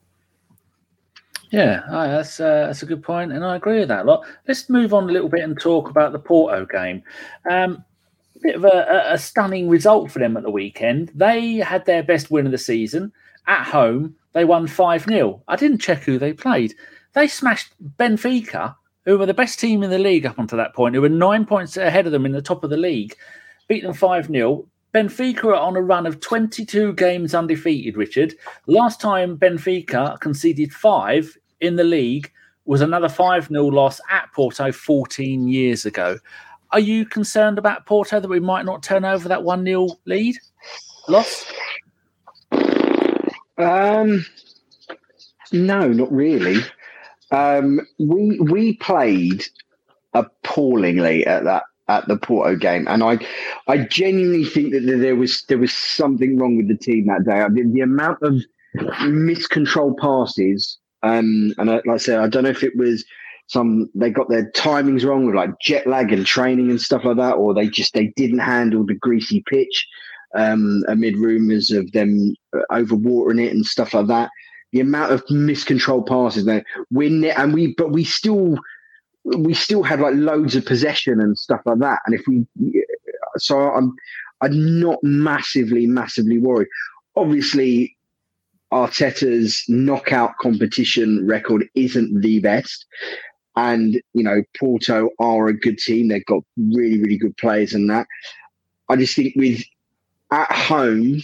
Yeah, aye, that's uh, that's a good point, and I agree with that a lot. Let's move on a little bit and talk about the Porto game. Um, a bit of a, a stunning result for them at the weekend. They had their best win of the season at home. They won five nil. I didn't check who they played. They smashed Benfica, who were the best team in the league up until that point, who were nine points ahead of them in the top of the league. Beat them five nil. Benfica are on a run of twenty-two games undefeated, Richard. Last time Benfica conceded five in the league was another five nil loss at Porto fourteen years ago. Are you concerned about Porto that we might not turn over that one nil lead loss? Um, no, not really. Um, we we played appallingly at that at the Porto game, and I I genuinely think that there was there was something wrong with the team that day. I mean, the amount of miscontrolled passes, um, and I, like I said, I don't know if it was some they got their timings wrong with like jet lag and training and stuff like that, or they just they didn't handle the greasy pitch. Um, amid rumours of them overwatering it and stuff like that, the amount of miscontrolled passes there, we and we, but we still, we still had like loads of possession and stuff like that. And if we, so I'm, I'm not massively, massively worried. Obviously, Arteta's knockout competition record isn't the best, and you know Porto are a good team. They've got really, really good players and that. I just think with at home,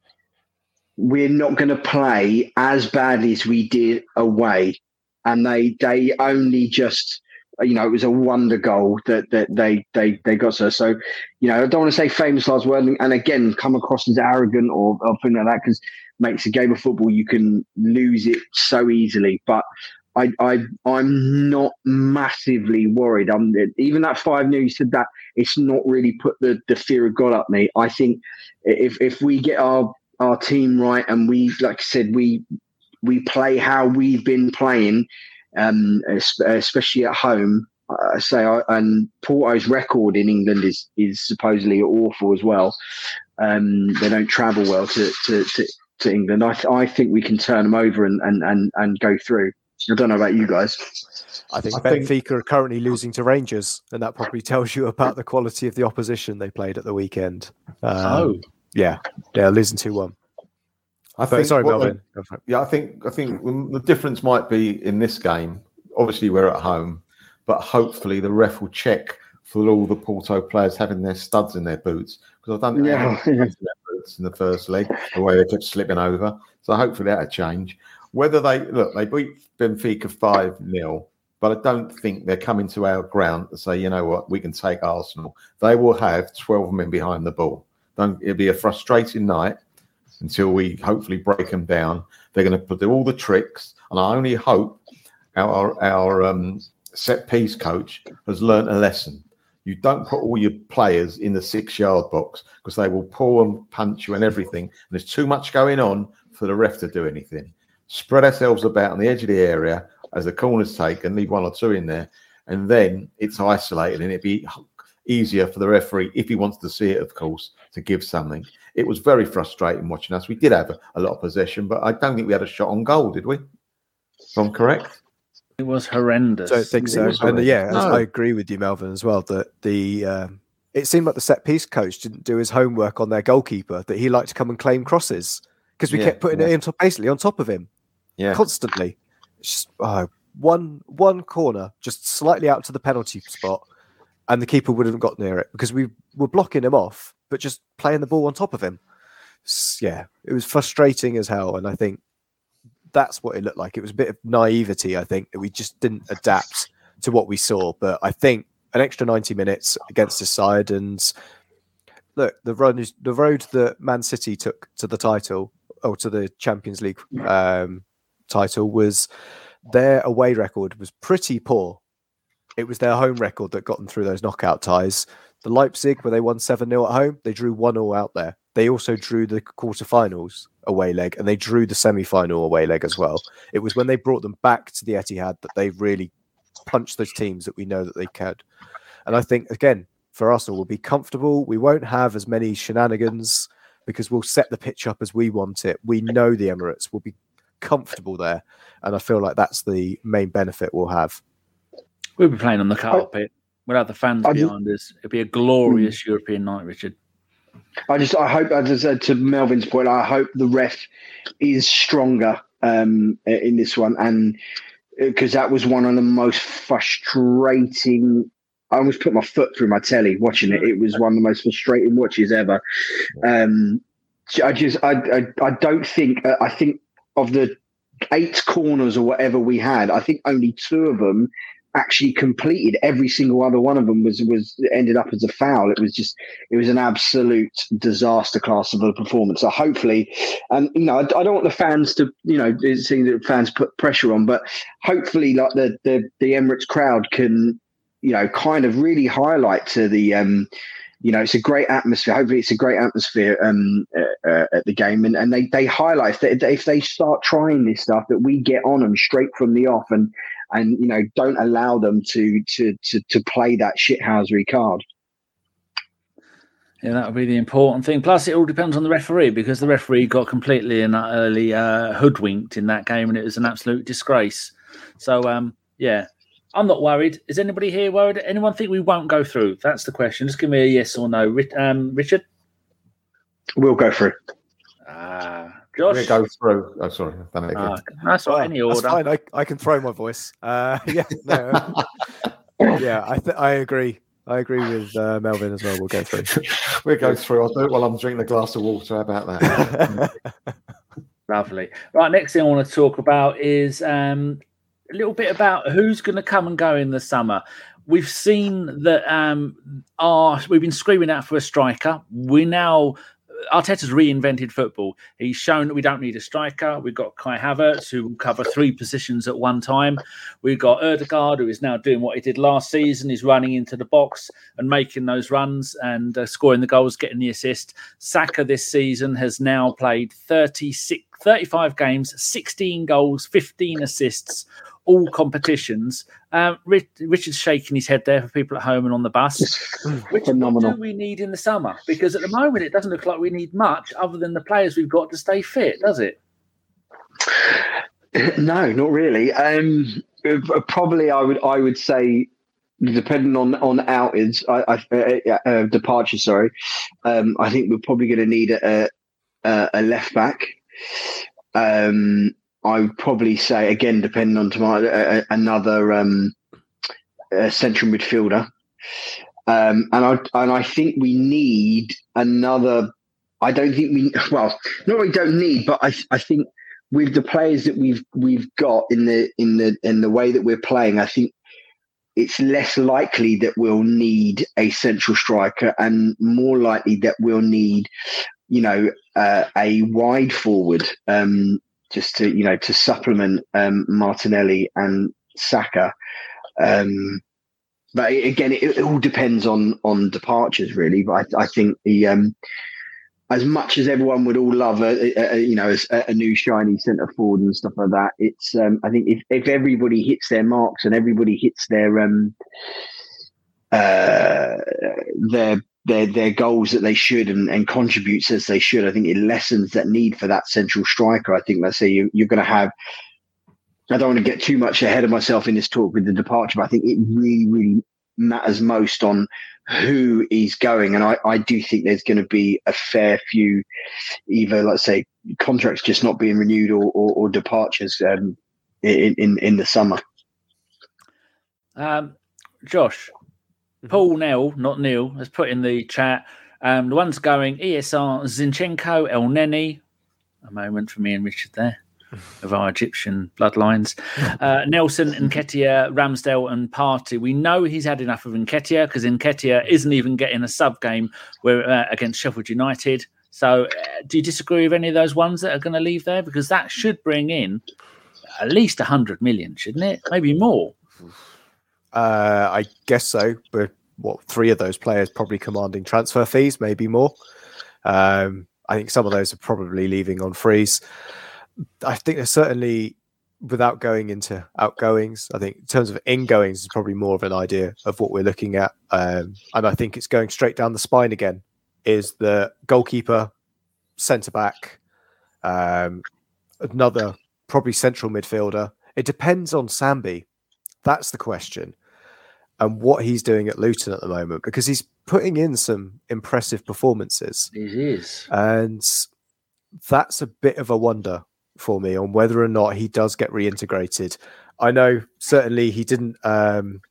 we're not going to play as badly as we did away. And they they only just, you know, it was a wonder goal that, that they, they they got us. So, you know, I don't want to say famous last word and again, come across as arrogant or, or something like that, because it makes a game of football, you can lose it so easily. But I, I, I'm not massively worried. I'm even that five nil. You said that it's not really put the, the fear of God up me. I think if if we get our our team right and we, like I said, we we play how we've been playing, um, especially at home. I say, I, and Porto's record in England is is supposedly awful as well. Um, they don't travel well to to to, to England. I th- I think we can turn them over and and and, and go through. I don't know about you guys. I think I Benfica think- are currently losing to Rangers, and that probably tells you about the quality of the opposition they played at the weekend. Um, Oh. yeah, yeah, losing two one. I But think sorry, what Melvin. the- yeah, I think I think the difference might be in this game. Obviously, we're at home, but hopefully the ref will check for all the Porto players having their studs in their boots, because I don't think Yeah. they had their boots in the first leg, the way they kept slipping over. So hopefully that'll change. Whether they look, they beat Benfica five nil, but I don't think they're coming to our ground to say, you know what, we can take Arsenal. They will have twelve men behind the ball. Don't, it'll be a frustrating night until we hopefully break them down. They're going to do all the tricks, and I only hope our our um, set piece coach has learnt a lesson. You don't put all your players in the six-yard box, because they will pull and punch you and everything. And there's too much going on for the ref to do anything. Spread ourselves about on the edge of the area as the corner's taken, leave one or two in there, and then it's isolated, and it'd be easier for the referee, if he wants to see it, of course, to give something. It was very frustrating watching us. We did have a, a lot of possession, but I don't think we had a shot on goal, did we? If I'm correct. It was horrendous. I don't think so. was And horrendous. yeah, No. I agree with you, Melvin, as well, that the um, it seemed like the set piece coach didn't do his homework on their goalkeeper, that he liked to come and claim crosses, because we Yeah, kept putting yeah. it in top, basically on top of him. Yeah, constantly. It's just oh, one one corner, just slightly out to the penalty spot, and the keeper wouldn't have got near it because we were blocking him off, but just playing the ball on top of him. Yeah, it was frustrating as hell, and I think that's what it looked like. It was a bit of naivety, I think, that we just didn't adapt to what we saw. But I think an extra ninety minutes against this side, and look, the run is the road that Man City took to the title or to the Champions League um, title was their away record was pretty poor. It was their home record that got them through those knockout ties. The Leipzig, where they won seven nil at home, they drew one all out there. They also drew the quarterfinals away leg, and they drew the semi-final away leg as well. It was when they brought them back to the Etihad that they really punched those teams that we know that they can. And I think, again, for Arsenal, we'll be comfortable. We won't have as many shenanigans because we'll set the pitch up as we want it. We know the Emirates will be comfortable there, and I feel like that's the main benefit we'll have. We'll be playing on the carpet without the fans I behind just, us. It'll be a glorious mm. European night, Richard. I just, I hope, as I said to Melvin's point, I hope the ref is stronger um, in this one, and because that was one of the most frustrating. I almost put my foot through my telly watching it. It was one of the most frustrating watches ever. Um, I just, I, I, I don't think. Uh, I think of the eight corners or whatever we had, I think only two of them actually completed. Every single other one of them was was ended up as a foul. It was just, it was an absolute disaster class of a performance. So hopefully, and um, you know, I, I don't want the fans to, you know, seeing the fans put pressure on, but hopefully, like the the the Emirates crowd can, you know, kind of really highlight to the, um, you know, it's a great atmosphere. Hopefully, it's a great atmosphere um, uh, uh, at the game, and and they they highlight that if they start trying this stuff, that we get on them straight from the off, and. And, you know, don't allow them to to to to play that shithousery card. Yeah, that would be the important thing. Plus, it all depends on the referee, because the referee got completely and utterly uh, hoodwinked in that game, and it was an absolute disgrace. So, um, yeah, I'm not worried. Is anybody here worried? Anyone think we won't go through? That's the question. Just give me a yes or no. Um, Richard? We'll go through. Ah. Josh? We'll go through. Oh, sorry. I've done it again. Uh, that's all right. Any order. That's fine. I, I can throw my voice. Uh, yeah, no, yeah. I th- I agree. I agree with uh, Melvin as well. We'll go through. We'll go through. I'll do it while I'm drinking a glass of water. How about that? Lovely. Right. Next thing I want to talk about is um, a little bit about who's going to come and go in the summer. We've seen that um, our we've been screaming out for a striker. We now. Arteta's reinvented football. He's shown that we don't need a striker. We've got Kai Havertz, who will cover three positions at one time. We've got Ødegaard, who is now doing what he did last season. He's running into the box and making those runs and uh, scoring the goals, getting the assist. Saka this season has now played thirty-six, thirty-five games, sixteen goals, fifteen assists, all competitions. Um, Rich, Richard's shaking his head there for people at home and on the bus. Which Phenomenal. What do we need in the summer? Because at the moment, it doesn't look like we need much other than the players we've got to stay fit, does it? No, not really. Um, probably, I would I would say, depending on on outings, I, I, uh, uh, departure. Sorry, um, I think we're probably going to need a, a, a left back. Um, I would probably say, again, depending on tomorrow, uh, another um, uh, central midfielder, um, and I and I think we need another. I don't think we well, not we don't need, but I I think with the players that we've we've got in the in the in the way that we're playing, I think it's less likely that we'll need a central striker, and more likely that we'll need, you know, uh, a wide forward. Um, just to, you know, to supplement um, Martinelli and Saka. Um, but again, it, it all depends on on departures, really. But I, I think the um, as much as everyone would all love a, a, a you know a, a new shiny centre forward and stuff like that, it's um, I think if, if everybody hits their marks and everybody hits their um, uh, their their their goals that they should and, and contributes as they should, I think it lessens that need for that central striker. I think, let's say you, you're going to have, I don't want to get too much ahead of myself in this talk with the departure, but I think it really, really matters most on who is going. And I, I do think there's going to be a fair few, either, let's say, contracts just not being renewed or, or, or departures um, in, in, in the summer. Um, Josh, Paul Nell, not Neil, has put in the chat, um, the ones going, E S R, Zinchenko, El Neni. A moment for me and Richard there, of our Egyptian bloodlines. Uh, Nelson, Nketiah, Ramsdale and Partey. We know he's had enough of Nketiah because Nketiah isn't even getting a sub game where, uh, against Sheffield United. So uh, do you disagree with any of those ones that are going to leave there? Because that should bring in at least one hundred million, shouldn't it? Maybe more. Uh, I guess so. But what, three of those players probably commanding transfer fees, maybe more. Um, I think some of those are probably leaving on freeze. I think there's certainly, without going into outgoings, I think in terms of ingoings is probably more of an idea of what we're looking at. Um, and I think it's going straight down the spine again, is the goalkeeper, centre-back, um, another probably central midfielder. It depends on Sambi. That's the question. And what he's doing at Luton at the moment, because he's putting in some impressive performances. It is. And that's a bit of a wonder for me on whether or not he does get reintegrated. I know certainly he didn't, um,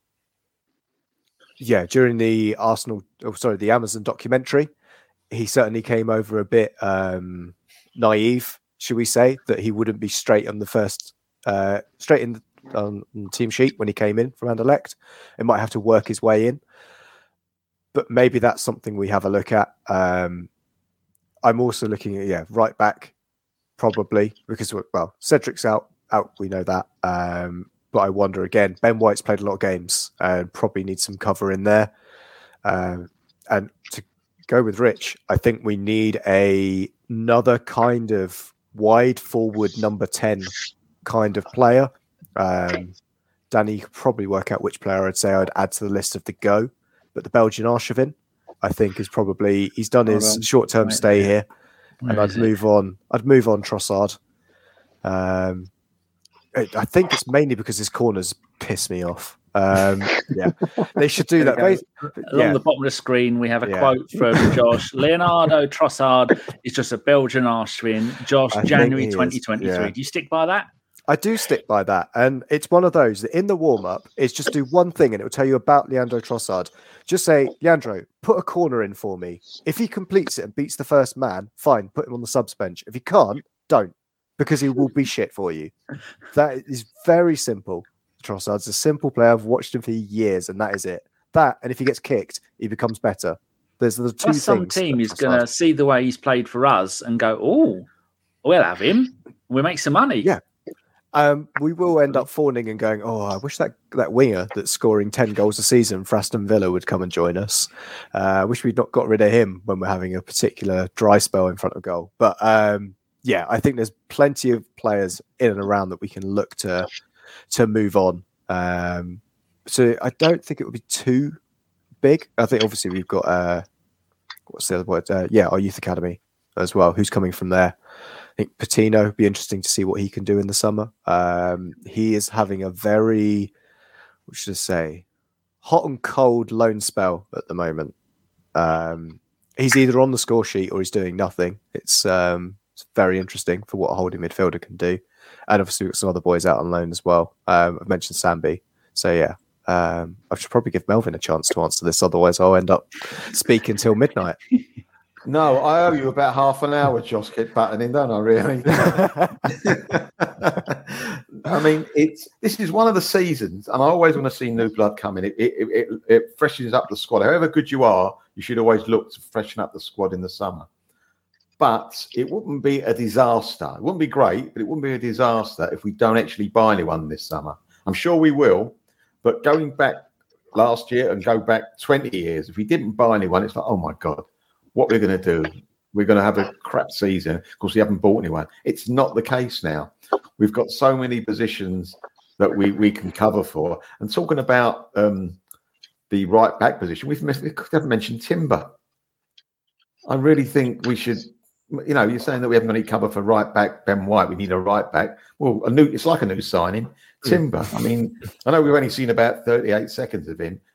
yeah, during the Arsenal, oh, sorry, the Amazon documentary, he certainly came over a bit um, naive, should we say, that he wouldn't be straight on the first, uh, straight in the on the team sheet when he came in from Anderlecht. It might have to work his way in, but maybe that's something we have a look at. Um, I'm also looking at, yeah, right back, probably, because, well, Cedric's out, out, we know that. Um, but I wonder again, Ben White's played a lot of games and probably needs some cover in there. Um, and to go with Rich, I think we need a another kind of wide forward number ten kind of player. Um, Danny could probably work out which player I'd say I'd add to the list of the go, but the Belgian Arshavin, I think, is probably, he's done his Hold on. short-term Wait, stay yeah. here, Where and I'd is it? move on. I'd move on Trossard. Um, it, I think it's mainly because his corners piss me off. Um, yeah, they should do that. Bas- Along yeah. the bottom of the screen, we have a Yeah. quote from Josh. Leonardo Trossard is just a Belgian Arshavin. Josh, I think January he is, twenty twenty-three. yeah. Do you stick by that? I do stick by that. And it's one of those that in the warm-up, it's just do one thing and it will tell you about Leandro Trossard. Just say, Leandro, put a corner in for me. If he completes it and beats the first man, fine, put him on the subs bench. If he can't, don't, because he will be shit for you. That is very simple. Trossard's a simple player. I've watched him for years, and that is it. That, and if he gets kicked, he becomes better. There's the two Plus, some things. team that is going to Trossard- see the way he's played for us and go, oh, we'll have him. We'll make some money. Yeah. Um, we will end up fawning and going, oh, I wish that, that winger that's scoring ten goals a season for Aston Villa would come and join us. Uh, I wish we'd not got rid of him when we're having a particular dry spell in front of goal. But um, yeah, I think there's plenty of players in and around that we can look to to move on. Um, so I don't think it would be too big. I think obviously we've got, uh, what's the other word? Uh, yeah, our youth academy as well. Who's coming from there? I think Patino would be interesting to see what he can do in the summer. Um, he is having a very, what should I say, hot and cold loan spell at the moment. Um, he's either on the score sheet or he's doing nothing. It's, um, it's very interesting for what a holding midfielder can do. And obviously we've got some other boys out on loan as well. Um, I've mentioned Sambi. So yeah, um, I should probably give Melvin a chance to answer this. Otherwise I'll end up speaking till midnight. No, I owe you about half an hour, Josh, get buttoning, don't I, really? I mean, it's this is one of the seasons, and I always want to see new blood coming. It, it, it, it freshens up the squad. However good you are, you should always look to freshen up the squad in the summer. But it wouldn't be a disaster. It wouldn't be great, but it wouldn't be a disaster if we don't actually buy anyone this summer. I'm sure we will, but going back last year and go back twenty years, if we didn't buy anyone, it's like, oh my God, what we're going to do? We're going to have a crap season because we haven't bought anyone. It's not the case now. We've got so many positions that we, we can cover for. And talking about um, the right back position, we've missed, we haven't mentioned Timber. I really think we should, you know, you're saying that we haven't got any cover for right back, Ben White. We need a right back. Well, a new, it's like a new signing. Timber. I mean, I know we've only seen about thirty-eight seconds of him,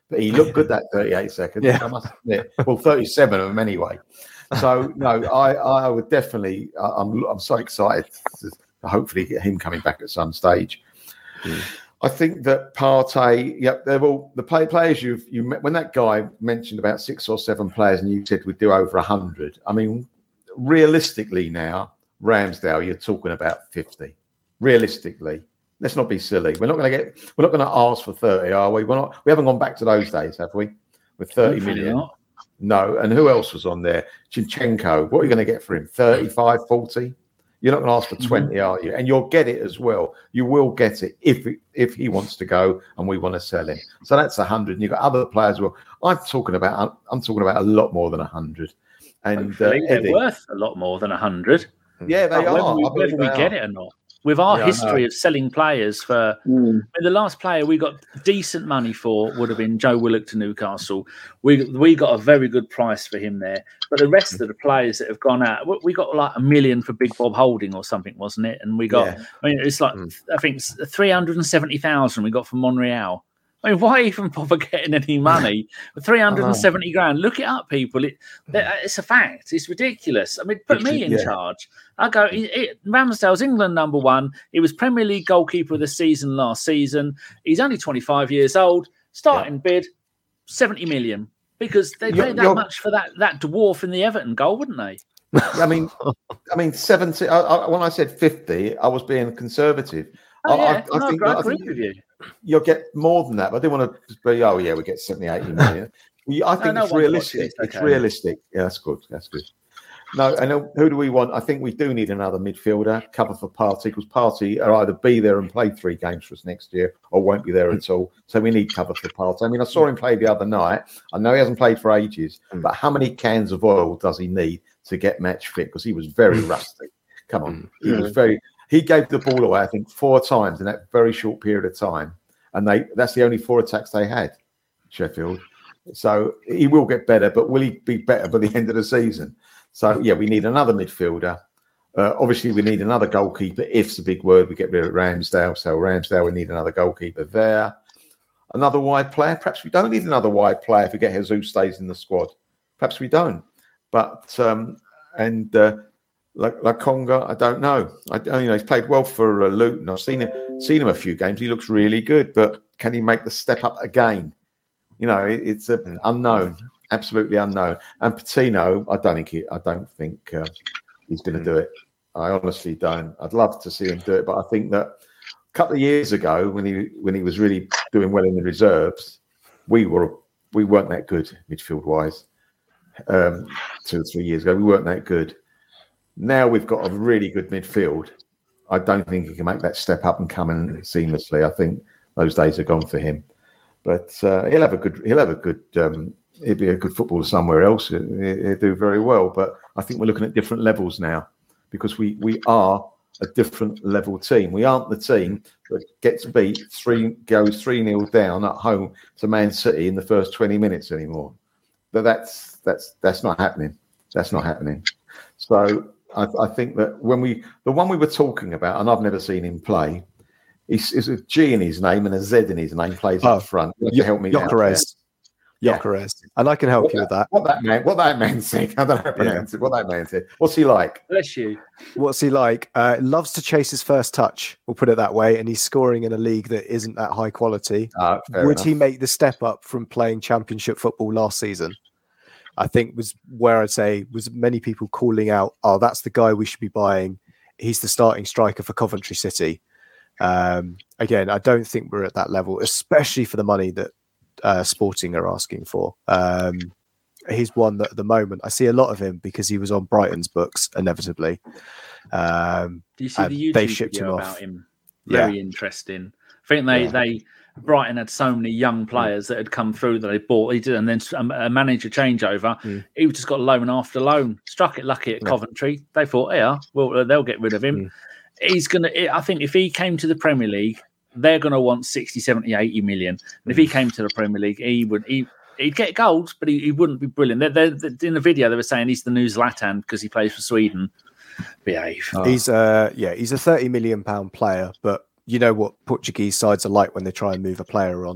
but he looked good that thirty-eight seconds. Yeah. I must admit. Well, thirty-seven of them anyway. So no, I, I would definitely. I'm I'm so excited to hopefully get him coming back at some stage. Mm. I think that Partey, yep, they're all the play, players you've you met when that guy mentioned about six or seven players, and you said we'd do over a hundred. I mean, realistically now, Ramsdale, you're talking about fifty. Realistically, let's not be silly. We're not going to get. We're not going to ask for thirty, are we? We're not. We haven't gone back to those days, have we? With thirty million. Not. No. And who else was on there? Zinchenko. What are you going to get for him? thirty-five, forty? You're not going to ask for twenty, mm-hmm. are you? And you'll get it as well. You will get it if if he wants to go and we want to sell him. So that's a hundred. And you've got other players. Well, I'm talking about. I'm talking about a lot more than a hundred. And uh, they're Eddie, worth a lot more than a hundred. Yeah, they but are. Whether we, whether we get it or not. With our yeah, history of selling players for, mm. I mean, the last player we got decent money for would have been Joe Willock to Newcastle. We we got a very good price for him there. But the rest of the players that have gone out, we got like a million for Big Bob Holding or something, wasn't it? And we got, yeah. I mean, it's like, mm. I think it's three hundred seventy thousand we got from Monreal. I mean, why even bother getting any money? three hundred seventy grand. Look it up, people. It, it's a fact. It's ridiculous. I mean, put me in yeah. charge. I go, it, it, Ramsdale's England number one. He was Premier League goalkeeper of the season last season. He's only twenty-five years old. Starting yeah. bid, seventy million. Because they paid that much for that, that dwarf in the Everton goal, wouldn't they? I mean, I mean, seventy. I, I, when I said fifty, I was being conservative. Oh, yeah. I, I, no, I think, I I agree think with you. You'll get more than that, but I didn't want to be, oh, yeah, we get seventy, eighty million. I think no, no it's realistic. It. It's okay. realistic. Yeah, that's good. That's good. No, and who do we want? I think we do need another midfielder, cover for Partey, because Partey will either be there and play three games for us next year or won't be there at all. So we need cover for Partey. I mean, I saw him play the other night. I know he hasn't played for ages, but how many cans of oil does he need to get match fit? Because he was very rusty. Come on. He was very... He gave the ball away, I think, four times in that very short period of time. And they that's the only four attacks they had, Sheffield. So he will get better, but will he be better by the end of the season? So, yeah, we need another midfielder. Uh, obviously, we need another goalkeeper. If's a big word. We get rid of Ramsdale. So Ramsdale, we need another goalkeeper there. Another wide player. Perhaps we don't need another wide player if we get Jesus stays in the squad. Perhaps we don't. But, um, and... Uh, Like, like Conga, I don't know. I, you know, he's played well for uh, Luton. I've seen him, seen him a few games. He looks really good, but can he make the step up again? You know, it, it's an unknown, absolutely unknown. And Patino, I don't think he, I don't think uh, he's going to do it. I honestly don't. I'd love to see him do it, but I think that a couple of years ago, when he when he was really doing well in the reserves, we were we weren't that good midfield wise. Um, two or three years ago, we weren't that good. Now we've got a really good midfield. I don't think he can make that step up and come in seamlessly. I think those days are gone for him. But uh, he'll have a good. He'll have a good. Um, he'll be a good footballer somewhere else. He'll, he'll do very well. But I think we're looking at different levels now because we we are a different level team. We aren't the team that gets beat three goes three nil down at home to Man City in the first twenty minutes anymore. But that's that's that's not happening. That's not happening. So. I, I think that when we, the one we were talking about, and I've never seen him play, he's, he's a G in his name and a Z in his name, plays oh, up front. You y- help me Gyökeres. Gyökeres. And I can help what you that, with that. What that man, what that man said, I don't know how to pronounce yeah. it. What that man said. What's he like? Bless you. What's he like? Uh, loves to chase his first touch, we'll put it that way, and he's scoring in a league that isn't that high quality. Uh, Would enough. he make the step up from playing championship football last season? I think was where I'd say was many people calling out, oh, that's the guy we should be buying. He's the starting striker for Coventry City. Um, again, I don't think we're at that level, especially for the money that uh, Sporting are asking for. Um, he's one that at the moment I see a lot of him because he was on Brighton's books, inevitably. Um, Do you see the YouTube they shipped video him about off. him? Very yeah. interesting. I think they, yeah. they Brighton had so many young players that had come through that they bought. He did, and then a manager changeover. Mm. He just got loan after loan. Struck it lucky at yeah. Coventry. They thought, yeah, well, they'll get rid of him. Mm. He's gonna. I think if he came to the Premier League, they're going to want sixty, seventy, eighty million. And if he came to the Premier League, he would. He, he'd get goals, but he, he wouldn't be brilliant. They're, they're, in the video, they were saying he's the new Zlatan because he plays for Sweden. Behave. Oh. He's uh yeah, he's a thirty million pound player, but you know what Portuguese sides are like when they try and move a player on.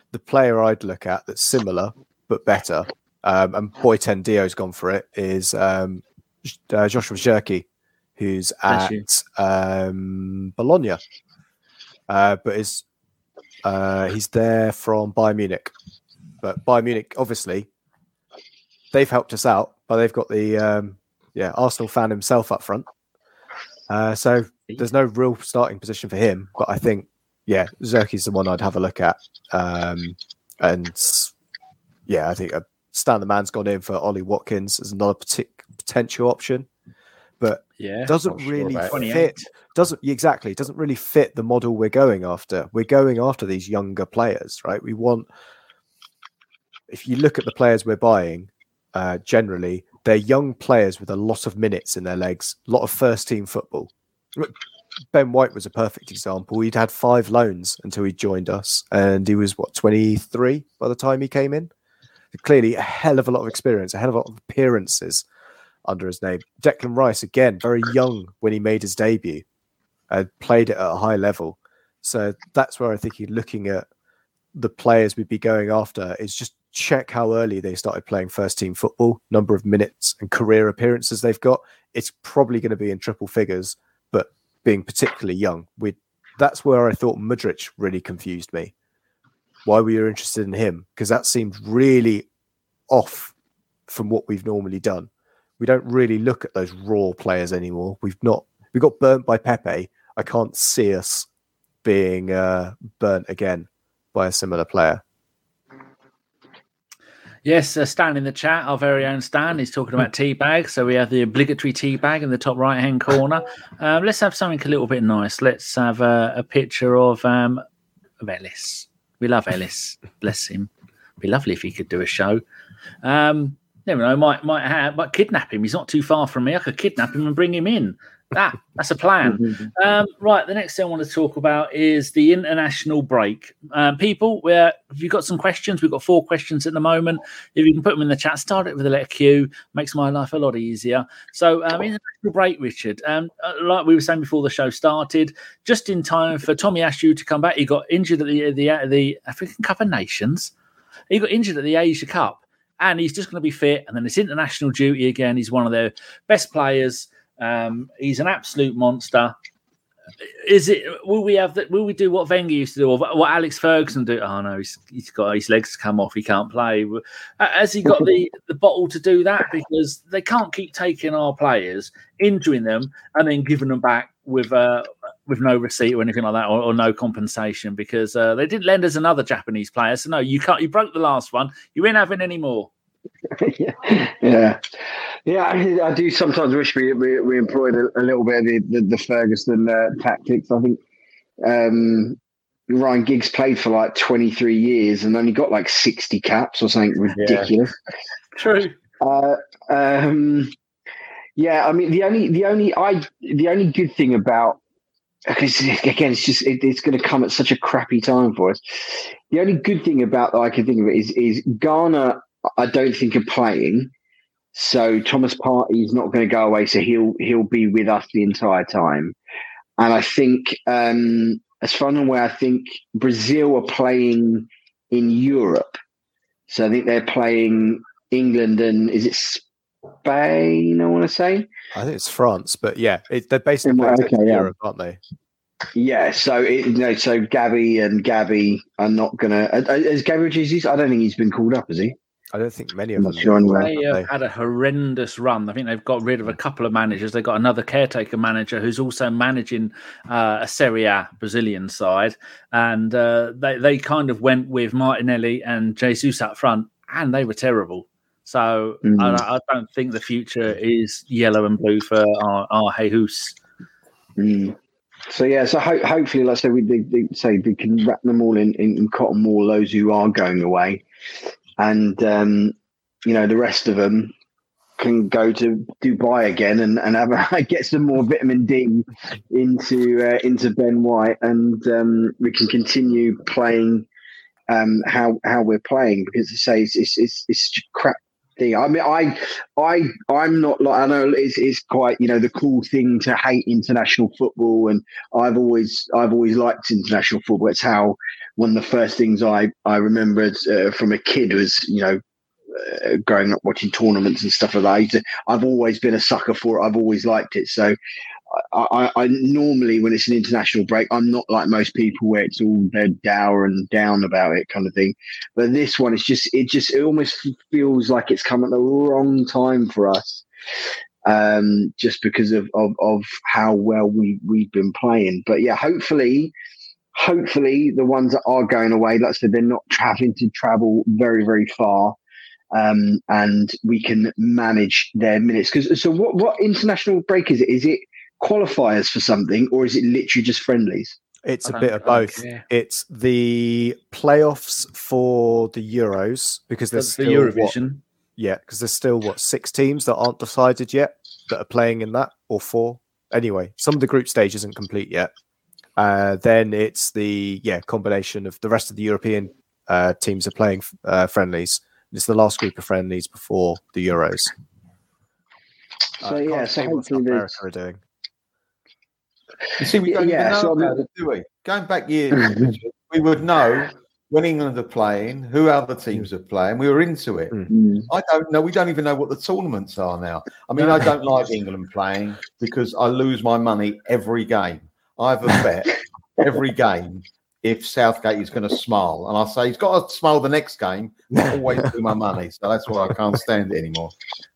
the player I'd look at that's similar but better, um, and Boyten Dio's gone for it, is um, uh, Joshua Zirkzee, who's at um, Bologna, uh, but is uh, he's there from Bayern Munich. But Bayern Munich, obviously, they've helped us out, but they've got the um, yeah Arsenal fan himself up front. Uh, so there's no real starting position for him. But I think, yeah, Zirkzee's the one I'd have a look at. Um, and yeah, I think uh, Stan the Man's gone in for Ollie Watkins as another partic- potential option, but yeah, doesn't sure really fit. fit. Doesn't exactly doesn't really fit the model we're going after. We're going after these younger players, right? We want. If you look at the players we're buying, uh, generally they're young players with a lot of minutes in their legs, a lot of first team football. Ben White was a perfect example. He'd had five loans until he joined us, and he was what twenty-three by the time he came in. Clearly, a hell of a lot of experience, a hell of a lot of appearances under his name. Declan Rice, again, very young when he made his debut, uh, played it at a high level. So that's where I think you're looking at the players we'd be going after is just check how early they started playing first team football, number of minutes and career appearances they've got. It's probably going to be in triple figures, but being particularly young. We that's where I thought Mudryk really confused me. Why were you interested in him? Because that seemed really off from what we've normally done. We don't really look at those raw players anymore. We've not we got burnt by Pepe. I can't see us being uh, burnt again by a similar player. Yes, uh, Stan in the chat, our very own Stan, is talking about tea bags. So we have the obligatory tea bag in the top right-hand corner. Um, let's have something a little bit nice. Let's have a, a picture of, um, of Ellis. We love Ellis. Bless him. It'd be lovely if he could do a show. Um, never know, might might have, might kidnap him. He's not too far from me. I could kidnap him and bring him in. That that's a plan. Um, right, the next thing I want to talk about is the international break. Um, people, we're, if you've got some questions, we've got four questions at the moment. If you can put them in the chat, start it with a letter Q, makes my life a lot easier. So, um, international break, Richard. Um, like we were saying before the show started, just in time for Tommy Ashew to come back. He got injured at the the the African Cup of Nations. He got injured at the Asia Cup, and he's just going to be fit. And then it's international duty again. He's one of their best players. Um, he's an absolute monster. Is it? Will we have that? Will we do what Wenger used to do, or what Alex Ferguson do? Oh no, he's, he's got his legs to come off. He can't play. Has he got the, the bottle to do that? Because they can't keep taking our players, injuring them, and then giving them back with uh, with no receipt or anything like that, or, or no compensation. Because uh, they didn't lend us another Japanese player. So no, you can't. You broke the last one. You ain't having any more. yeah, yeah, yeah. I, I do sometimes wish we we, we employed a, a little bit of the, the, the Ferguson uh, tactics. I think um, Ryan Giggs played for like twenty-three years and only got like sixty caps or something ridiculous. Yeah. True. Uh, um, yeah, I mean the only the only I the only good thing about because again it's just it, it's going to come at such a crappy time for us. The only good thing about that I can think of it is is Ghana. I don't think are playing, so Thomas Partey is not going to go away. So he'll he'll be with us the entire time. And I think, um, as far as I'm aware, I think Brazil are playing in Europe. So I think they're playing England and is it Spain? I want to say. I think it's France, but yeah, it, they're basically playing okay, in yeah. Europe, aren't they? Yeah, so it, you know, so Gabby and Gabby are not going to. Is Gabriel Jesus? I don't think he's been called up, has he? I don't think many of them. Sure they have had a horrendous run. I think they've got rid of a couple of managers. They've got another caretaker manager who's also managing uh, a Serie A Brazilian side. And uh, they, they kind of went with Martinelli and Jesus up front, and they were terrible. So mm. I, I don't think the future is yellow and blue for our, our Jesus. Mm. So, yeah, so ho- hopefully, like I say, we they, they say we can wrap them all in, in, in cotton wool, those who are going away. And, um, you know, the rest of them can go to Dubai again and, and have a, get some more vitamin D into uh, into Ben White. And um, we can continue playing um, how how we're playing. Because, I say, it's, it's, it's, it's crap. thing. I mean, I, I, I'm not like I know it's it's quite you know the cool thing to hate international football, and I've always I've always liked international football. It's how one of the first things I I remembered uh, from a kid was you know. Uh, growing up watching tournaments and stuff like that. I used to, I've always been a sucker for it. I've always liked it. So I, I, I normally, when it's an international break, I'm not like most people where it's all they're dour and down about it kind of thing. But this one, it's just, it just, it almost feels like it's come at the wrong time for us. Um, just because of, of, of how well we, we've been playing. But yeah, hopefully, hopefully the ones that are going away, like I said, they're not having to travel very, very far. Um, and we can manage their minutes. Because so, what what international break is it? Is it qualifiers for something, or is it literally just friendlies? It's a bit of both. Yeah. It's the playoffs for the Euros because there's the still Eurovision. What, yeah, because there's still what six teams that aren't decided yet that are playing in that, or four. Anyway, some of the group stage isn't complete yet. Uh, then it's the yeah combination of the rest of the European uh, teams are playing uh, friendlies. It's the last group of friendlies before the Euros. So uh, yeah, so hopefully America are doing. You see, we don't yeah, even know so about it, do we? Going back years, we would know when England are playing, who other teams are playing. We were into it. Mm. I don't know. We don't even know what the tournaments are now. I mean, I don't like England playing because I lose my money every game. I have a bet every game if Southgate is going to smile. And I say, he's got to smile the next game. I always do my money. So that's why I can't stand it anymore.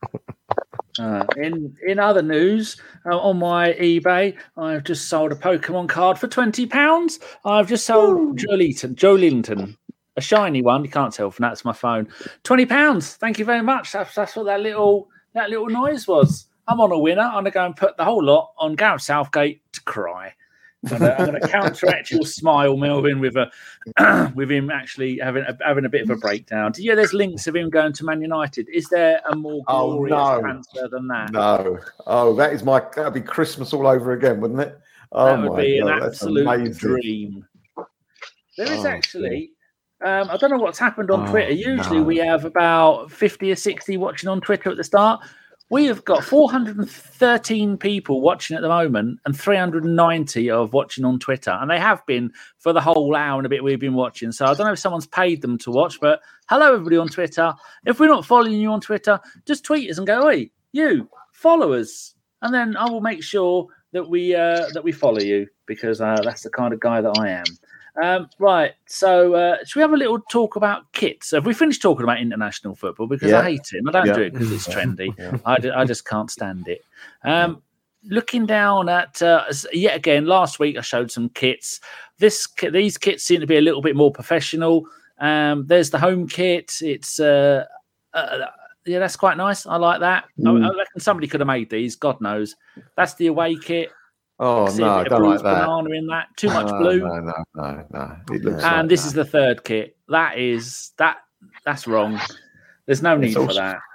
Uh, in in other news, uh, on my eBay, I've just sold a Pokemon card for twenty pounds. I've just sold Joelinton, Joelinton, a shiny one. You can't tell from that's my phone. twenty pounds. Thank you very much. That's, that's what that little that little noise was. I'm on a winner. I'm going to go and put the whole lot on Gareth Southgate to cry. I'm going to counteract your smile, Melvin, with a with him actually having a, having a bit of a breakdown. Yeah, there's links of him going to Man United. Is there a more glorious oh, no. transfer than that? No. Oh, that is my that'd be Christmas all over again, wouldn't it? Oh, that would my be God, an absolute dream. There is oh, actually. Um, I don't know what's happened on oh, Twitter. Usually no. we have about fifty or sixty watching on Twitter at the start. We have got four hundred thirteen people watching at the moment and three hundred ninety of watching on Twitter. And they have been for the whole hour and a bit we've been watching. So I don't know if someone's paid them to watch, but hello, everybody on Twitter. If we're not following you on Twitter, just tweet us and go, hey, you, follow us. And then I will make sure that we uh, that we follow you because uh, that's the kind of guy that I am. Um, right, so uh, should we have a little talk about kits? Have we finished talking about international football? Because yeah. I hate it. I don't yeah. do it because it's trendy. Yeah. I, d- I just can't stand it. Um, yeah. Looking down at, uh, yet again, last week I showed some kits. This These kits seem to be a little bit more professional. Um, there's the home kit. It's, uh, uh, yeah, that's quite nice. I like that. Mm. I, I reckon somebody could have made these. God knows. That's the away kit. Oh no, I don't like that. Banana in that. Too much no, blue. No, no, no, no. It looks and like this that. is the third kit. That is that. That's wrong. There's no need it's for awesome. that.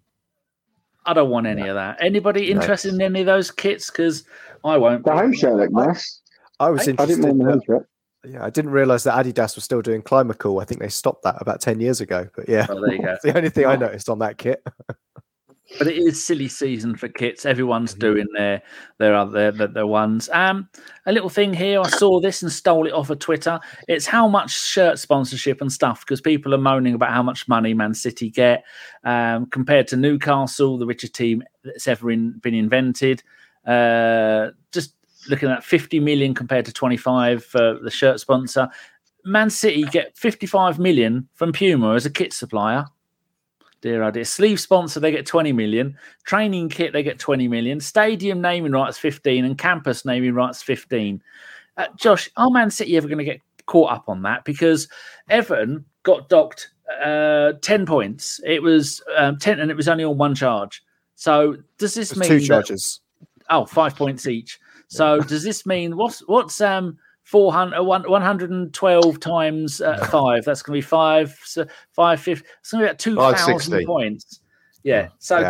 I don't want any no. of that. Anybody interested no. in any of those kits? Because I won't. The home shirt looked nice. I was I, interested. I didn't mind the home shirt. Yeah, I didn't realise that Adidas was still doing Climacool. I think they stopped that about ten years ago. But yeah, well, there you go. It's the only thing I noticed on that kit. But it is silly season for kits. Everyone's doing their their other their, their ones. Um, a little thing here. I saw this and stole it off of Twitter. It's how much shirt sponsorship and stuff because people are moaning about how much money Man City get um, compared to Newcastle, the richest team that's ever in, been invented. Uh, just looking at fifty million compared to twenty-five for the shirt sponsor. Man City get fifty-five million from Puma as a kit supplier. Dear idea. Sleeve sponsor, they get twenty million. Training kit, they get twenty million. Stadium naming rights, fifteen. And campus naming rights, fifteen. Uh, Josh, are Man City ever going to get caught up on that? Because Everton got docked uh, ten points. It was um, ten, and it was only on one charge. So does this mean two that, charges? Oh, five points each. So does this mean what's what's um four hundred, one hundred twelve times uh, five? That's going to be five, so five fifty. It's going to be about two thousand points. Yeah. So yeah. To,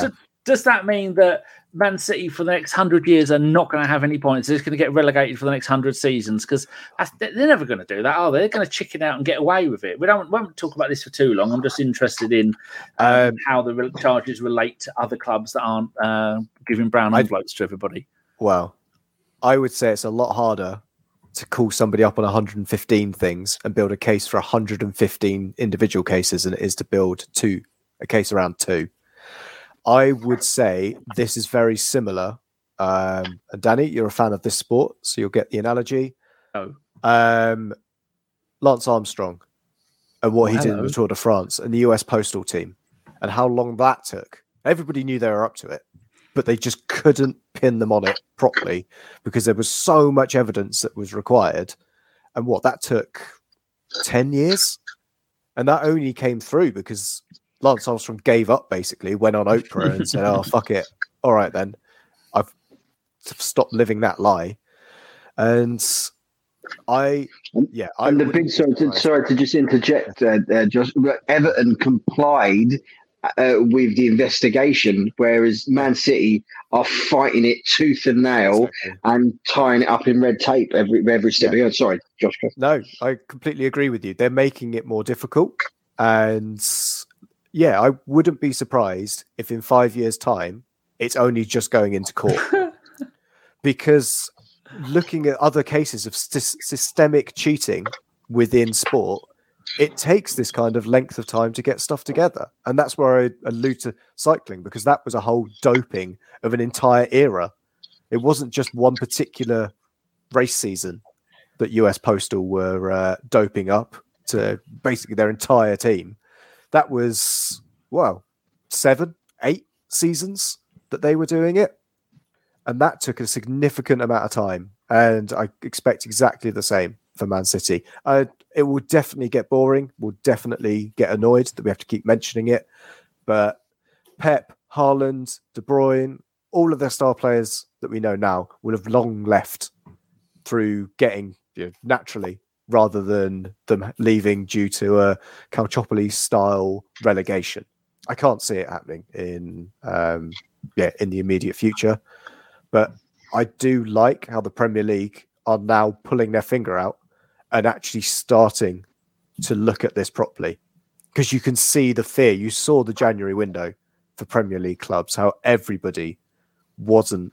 does that mean that Man City for the next hundred years are not going to have any points? They're just going to get relegated for the next hundred seasons? Because they're never going to do that, are they? They're going to chicken out and get away with it. We don't we won't talk about this for too long. I'm just interested in um, um, how the re- charges relate to other clubs that aren't uh, giving brown envelopes to everybody. Well, I would say it's a lot harder to call somebody up on one hundred fifteen things and build a case for one hundred fifteen individual cases than it is to build two a case around two. I would say this is very similar. Um, and Danny, you're a fan of this sport, so you'll get the analogy. Oh. Um, Lance Armstrong and what Oh, he did hello. in the Tour de France and the U S Postal Team and how long that took. Everybody knew they were up to it, but they just couldn't pin them on it properly because there was so much evidence that was required. And what that took ten years. And that only came through because Lance Armstrong gave up, basically, went on Oprah and said, oh, fuck it. All right, then. I've stopped living that lie. And I, yeah. I and the big, sorry to, sorry to just interject, uh, uh, Josh, but Everton complied uh, with the investigation, whereas Man City are fighting it tooth and nail exactly. and tying it up in red tape every, every step. Yeah. Sorry, Josh. No, I completely agree with you. They're making it more difficult. And yeah, I wouldn't be surprised if in five years' time, it's only just going into court. Because looking at other cases of st- systemic cheating within sport, it takes this kind of length of time to get stuff together. And that's where I allude to cycling, because that was a whole doping of an entire era. It wasn't just one particular race season that U S Postal were uh, doping up to basically their entire team. That was, well, seven, eight seasons that they were doing it. And that took a significant amount of time. And I expect exactly the same for Man City. Uh, it will definitely get boring. We'll definitely get annoyed that we have to keep mentioning it. But Pep, Haaland, De Bruyne, all of their star players that we know now will have long left through getting, you know, naturally, rather than them leaving due to a Calciopoli-style relegation. I can't see it happening in um, yeah in the immediate future. But I do like how the Premier League are now pulling their finger out and actually starting to look at this properly. Because you can see the fear. You saw the January window for Premier League clubs, how everybody wasn't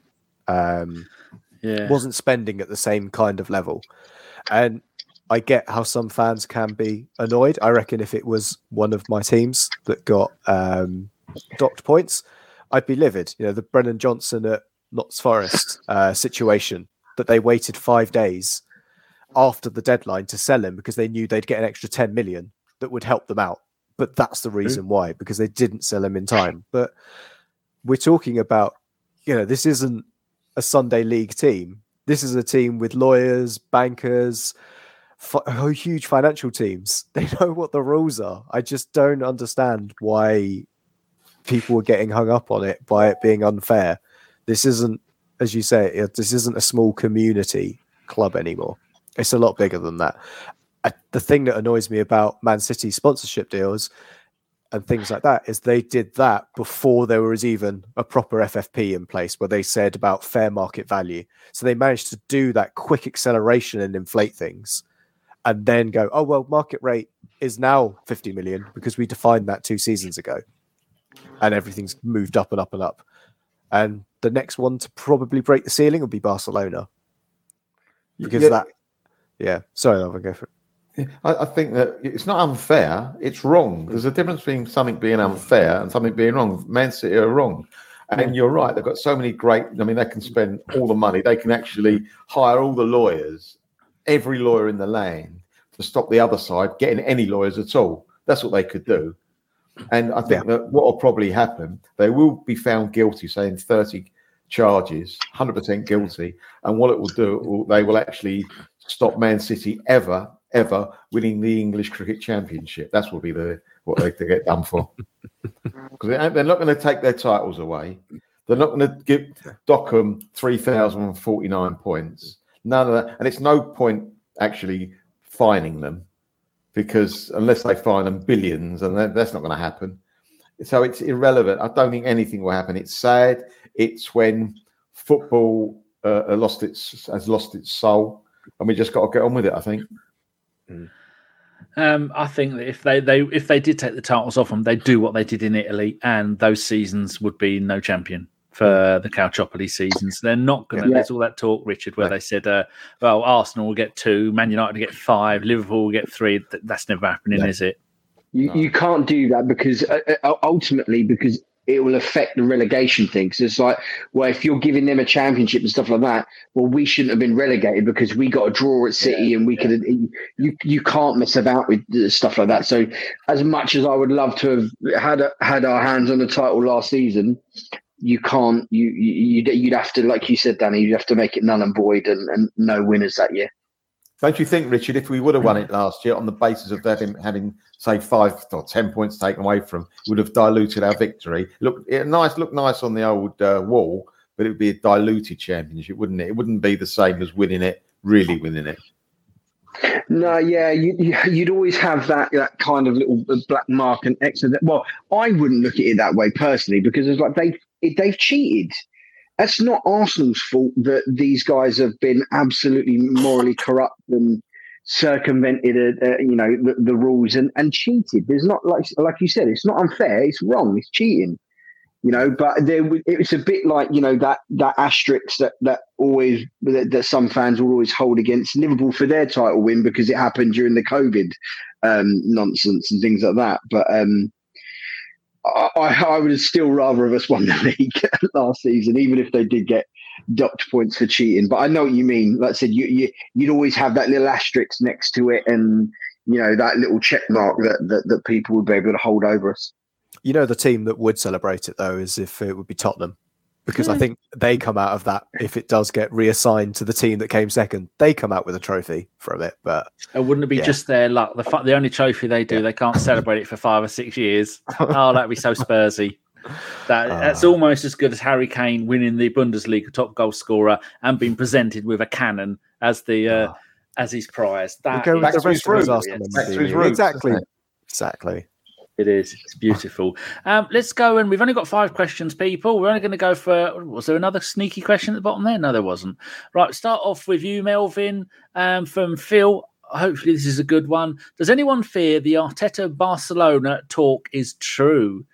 um, yeah. wasn't spending at the same kind of level. And I get how some fans can be annoyed. I reckon if it was one of my teams that got um, docked points, I'd be livid. You know, the Brennan Johnson at Notts Forest uh, situation, that they waited five days after the deadline to sell him because they knew they'd get an extra ten million that would help them out. But that's the reason why, because they didn't sell him in time. But we're talking about, you know, this isn't a Sunday League team. This is a team with lawyers, bankers, fi- huge financial teams. They know what the rules are. I just don't understand why people are getting hung up on it by it being unfair. This isn't, as you say, this isn't a small community club anymore. It's a lot bigger than that. I, the thing that annoys me about Man City sponsorship deals and things like that is they did that before there was even a proper F F P in place where they said about fair market value. So they managed to do that quick acceleration and inflate things and then go, oh, well, market rate is now fifty million because we defined that two seasons ago. And everything's moved up and up and up. And the next one to probably break the ceiling will be Barcelona. Because yeah. that, yeah. Sorry, I'll go for it. I, I think that it's not unfair. It's wrong. There's a difference between something being unfair and something being wrong. Man City are wrong. And you're right. They've got so many great, I mean, they can spend all the money. They can actually hire all the lawyers, every lawyer in the land to stop the other side getting any lawyers at all. That's what they could do. And I think yeah. that what will probably happen, they will be found guilty, saying thirty charges, one hundred percent guilty. And what it will do, it will, they will actually stop Man City ever, ever winning the English Cricket Championship. That's will be the what they, they get done for. Because they're not going to take their titles away. They're not going to give dock them three thousand forty-nine points. None of that. And it's no point actually fining them. Because unless they fine them billions, and that, that's not going to happen, So it's irrelevant. I don't think anything will happen. It's sad. It's when football uh, lost its has lost its soul, and we just got to get on with it, I think. Mm. Um, I think that if they, they if they did take the titles off them, they'd do what they did in Italy, and those seasons would be no champion for the Calciopoli seasons. They're not going to. Yeah. There's all that talk, Richard, where yeah. they said, uh, "Well, Arsenal will get two, Man United will get five, Liverpool will get three." That's never happening, yeah. is it? You, no. you can't do that because uh, ultimately, because it will affect the relegation thing. So it's like, well, if you're giving them a championship and stuff like that, well, we shouldn't have been relegated because we got a draw at City yeah, and we yeah. could. You you can't mess about with stuff like that. So, as much as I would love to have had a, had our hands on the title last season, you can't. You you you'd have to, like you said, Danny, you'd have to make it null and void and, and no winners that year. Don't you think, Richard, if we would have won it last year on the basis of having, having say, five or ten points taken away from, would have diluted our victory? Look, it nice, look nice on the old uh, wall, but it would be a diluted championship, wouldn't it? It wouldn't be the same as winning it, really winning it. No, yeah, you, you'd always have that that kind of little black mark and X. Well, I wouldn't look at it that way personally because it's like they they've cheated. That's not Arsenal's fault that these guys have been absolutely morally corrupt and circumvented, uh, uh, you know, the, the rules and, and cheated. There's not like like you said, it's not unfair. It's wrong. It's cheating, you know. But there, it's a bit like you know that that asterisk that that always that, that some fans will always hold against Liverpool for their title win because it happened during the COVID um, nonsense and things like that. But um, I, I would have still rather have us won the league last season, even if they did get docked points for cheating. But I know what you mean. Like I said, you, you, you'd always have that little asterisk next to it and, you know, that little check mark that, that, that people would be able to hold over us. You know, the team that would celebrate it, though, is if it would be Tottenham. Because yeah. I think they come out of that, if it does get reassigned to the team that came second, they come out with a trophy from it. But and wouldn't it be yeah. just their luck? The the only trophy they do, yeah. they can't celebrate it for five or six years. Oh, that'd be so Spursy. That uh, that's almost as good as Harry Kane winning the Bundesliga top goal scorer and being presented with a cannon as the uh, uh, as his prize. That go with the rest of his Arsenal. Exactly, exactly. It is. It's beautiful. Um, let's go, and we've only got five questions, people. We're only going to go for. Was there another sneaky question at the bottom there? No, there wasn't. Right. Start off with you, Melvin, um, from Phil. Hopefully, this is a good one. Does anyone fear the Arteta Barcelona talk is true?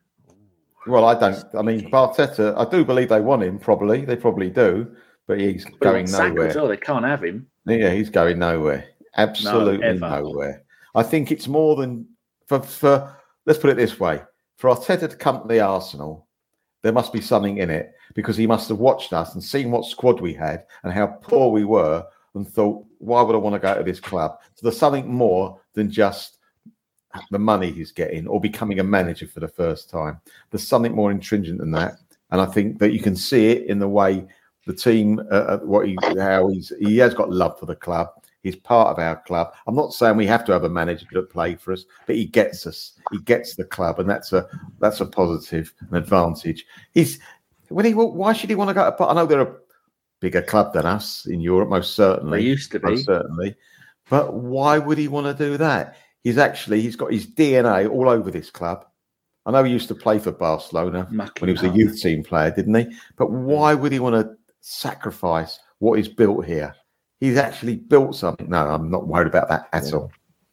Well, I don't. I mean, Arteta. I do believe they want him. Probably, they probably do, but he's but going nowhere. Well, they can't have him. Yeah, he's going nowhere. Absolutely no, nowhere. I think it's more than. For, for let's put it this way, for Arteta to come to the Arsenal, there must be something in it because he must have watched us and seen what squad we had and how poor we were and thought, why would I want to go to this club? So there's something more than just the money he's getting or becoming a manager for the first time. There's something more intrinsic than that. And I think that you can see it in the way the team, uh, what he, how he's, he has got love for the club. He's part of our club. I'm not saying we have to have a manager to play for us, but he gets us. He gets the club, and that's a that's a positive, an advantage. He's when he why should he want to go to? I know they're a bigger club than us in Europe, most certainly. They used to be, most certainly. But why would he want to do that? He's actually he's got his D N A all over this club. I know he used to play for Barcelona Mucking when he was a youth team player, didn't he? But why would he want to sacrifice what is built here? He's actually built something. No, I'm not worried about that at all.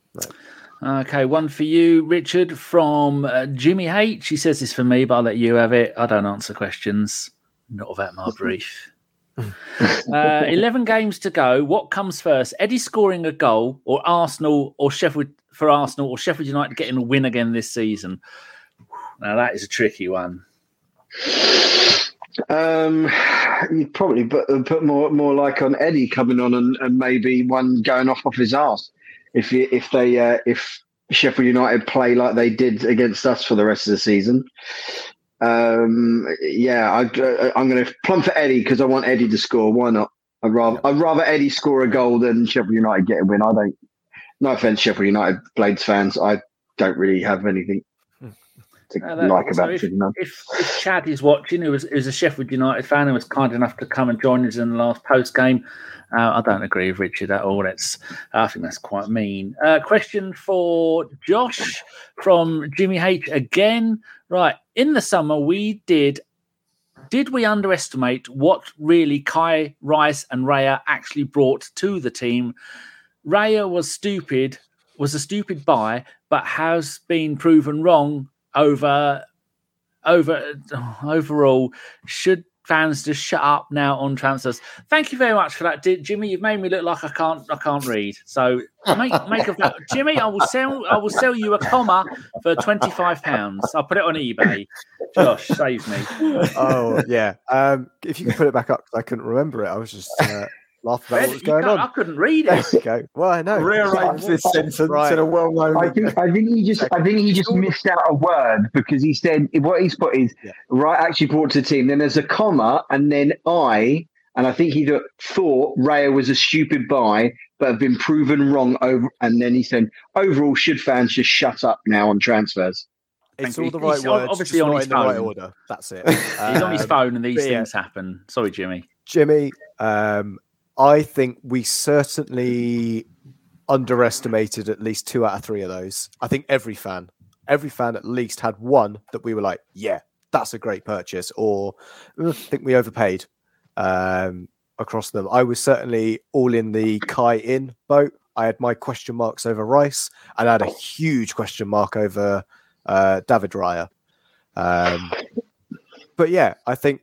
Right. Okay, one for you, Richard, from uh, Jimmy H. He says this for me, but I'll let you have it. I don't answer questions. Not about my brief. uh, eleven games to go. What comes first? Eddie scoring a goal or Arsenal or Sheffield for Arsenal or Sheffield United getting a win again this season? Now, that is a tricky one. Um, you'd probably put, put more more like on Eddie coming on and, and maybe one going off off his arse if if they uh, if Sheffield United play like they did against us for the rest of the season. Um, yeah, I, I'm going to plumb for Eddie because I want Eddie to score. Why not? I'd rather I'd rather Eddie score a goal than Sheffield United get a win. I don't. No offense, Sheffield United Blades fans. I don't really have anything. to No, that, like so about if, it. No. if, if Chad is watching, who was, who was a Sheffield United fan and was kind enough to come and join us in the last post game, uh, I don't agree with Richard at all. That's I think that's quite mean. Uh, question for Josh from Jimmy H again. Right, in the summer we did. Did we underestimate what really Kai, Rice, and Raya actually brought to the team? Raya was stupid, was a stupid buy, but has been proven wrong over, over, overall. Should fans just shut up now on transfers? Thank you very much for that, Jimmy. You've made me look like I can't, I can't read. So make make of that, Jimmy. I will sell, I will sell you a comma for twenty-five pounds. I'll put it on eBay. Josh, save me. Oh yeah. Um, if you can put it back up, because I couldn't remember it. I was just uh, laughing about what was going on. I couldn't read There it. we go. Well, I know. Rearrange this sentence Right. in a well-known. I think I think he just I think he just missed out a word because he said what he's put is Yeah. right actually brought to the team. Then there's a comma and then I and I think he thought Raya was a stupid buy but have been proven wrong over. And then he said overall should fans just shut up now on transfers. It's Thank you. all the right He's words, obviously just on not his in the right phone. order. That's it. He's on his Um, phone and these but yeah. things happen. Sorry, Jimmy. Jimmy, um, I think we certainly underestimated at least two out of three of those. I think every fan, every fan at least had one that we were like, yeah, that's a great purchase, or I think we overpaid um, across them. I was certainly all in the Kai in boat. I had my question marks over Rice, and I had a huge question mark over uh, David Raya. Um, but yeah, I think.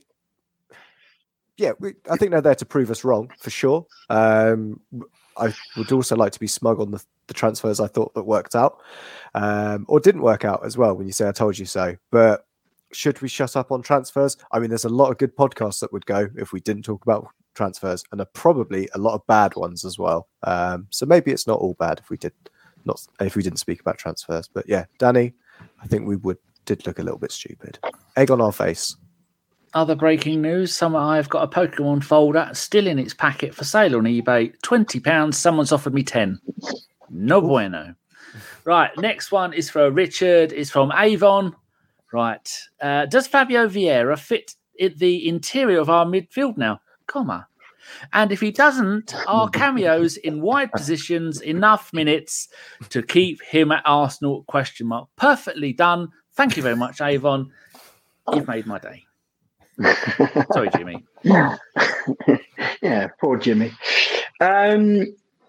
Yeah, we, I think they're there to prove us wrong for sure. Um, I would also like to be smug on the, the transfers I thought that worked out, um, or didn't work out as well. When you say "I told you so," but should we shut up on transfers? I mean, there's a lot of good podcasts that would go if we didn't talk about transfers, and there are probably a lot of bad ones as well. Um, so maybe it's not all bad if we did not if we didn't speak about transfers. But yeah, Danny, I think we would did look a little bit stupid. Egg on our face. Other breaking news, Summer I've got a Pokemon folder still in its packet for sale on eBay. twenty pounds, someone's offered me ten. No bueno. Right, next one is for Richard, it's from Avon. Right, uh, does Fabio Vieira fit in the interior of our midfield now? Comma. And if he doesn't, are cameos in wide positions enough minutes to keep him at Arsenal? Question mark. Perfectly done. Thank you very much, Avon. You've made my day. Sorry, Jimmy. Yeah, yeah, poor Jimmy. Um,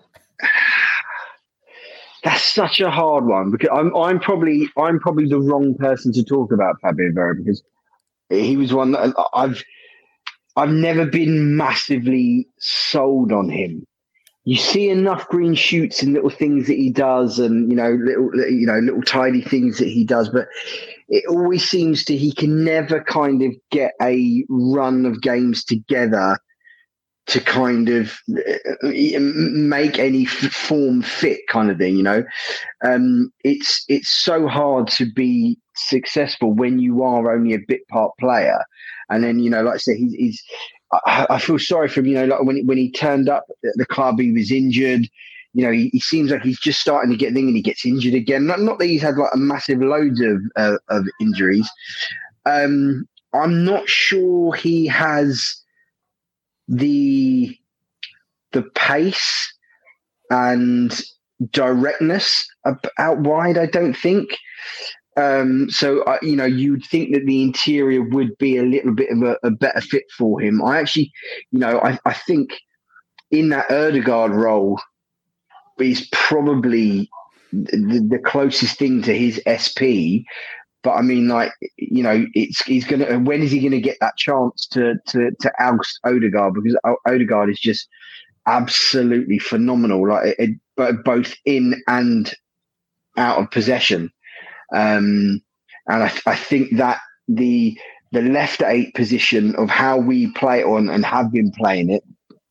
that's such a hard one because I'm I'm probably I'm probably the wrong person to talk about Fabio Vieira because he was one that I've I've never been massively sold on him. You see enough green shoots and little things that he does, and you know, little you know, little tidy things that he does, but it always seems to he can never kind of get a run of games together to kind of make any form fit, kind of thing. You know, um, it's it's so hard to be successful when you are only a bit part player, and then you know, like I said, he's. he's I, I feel sorry for him, you know, like when when he turned up at the club, he was injured. You know, he, he seems like he's just starting to get thing and he gets injured again. Not, not that he's had like a massive loads of uh, of injuries. Um, I'm not sure he has the the pace and directness out wide. I don't think. Um, so, uh, you know, you'd think that the interior would be a little bit of a, a better fit for him. I actually, you know, I, I think in that Ødegaard role is probably the, the closest thing to his S P. But I mean, like, you know, it's he's going to, when is he going to get that chance to, to, to oust Ødegaard? Because Ødegaard is just absolutely phenomenal, like it, it, both in and out of possession. Um, and I, I think that the the left eight position of how we play on and have been playing it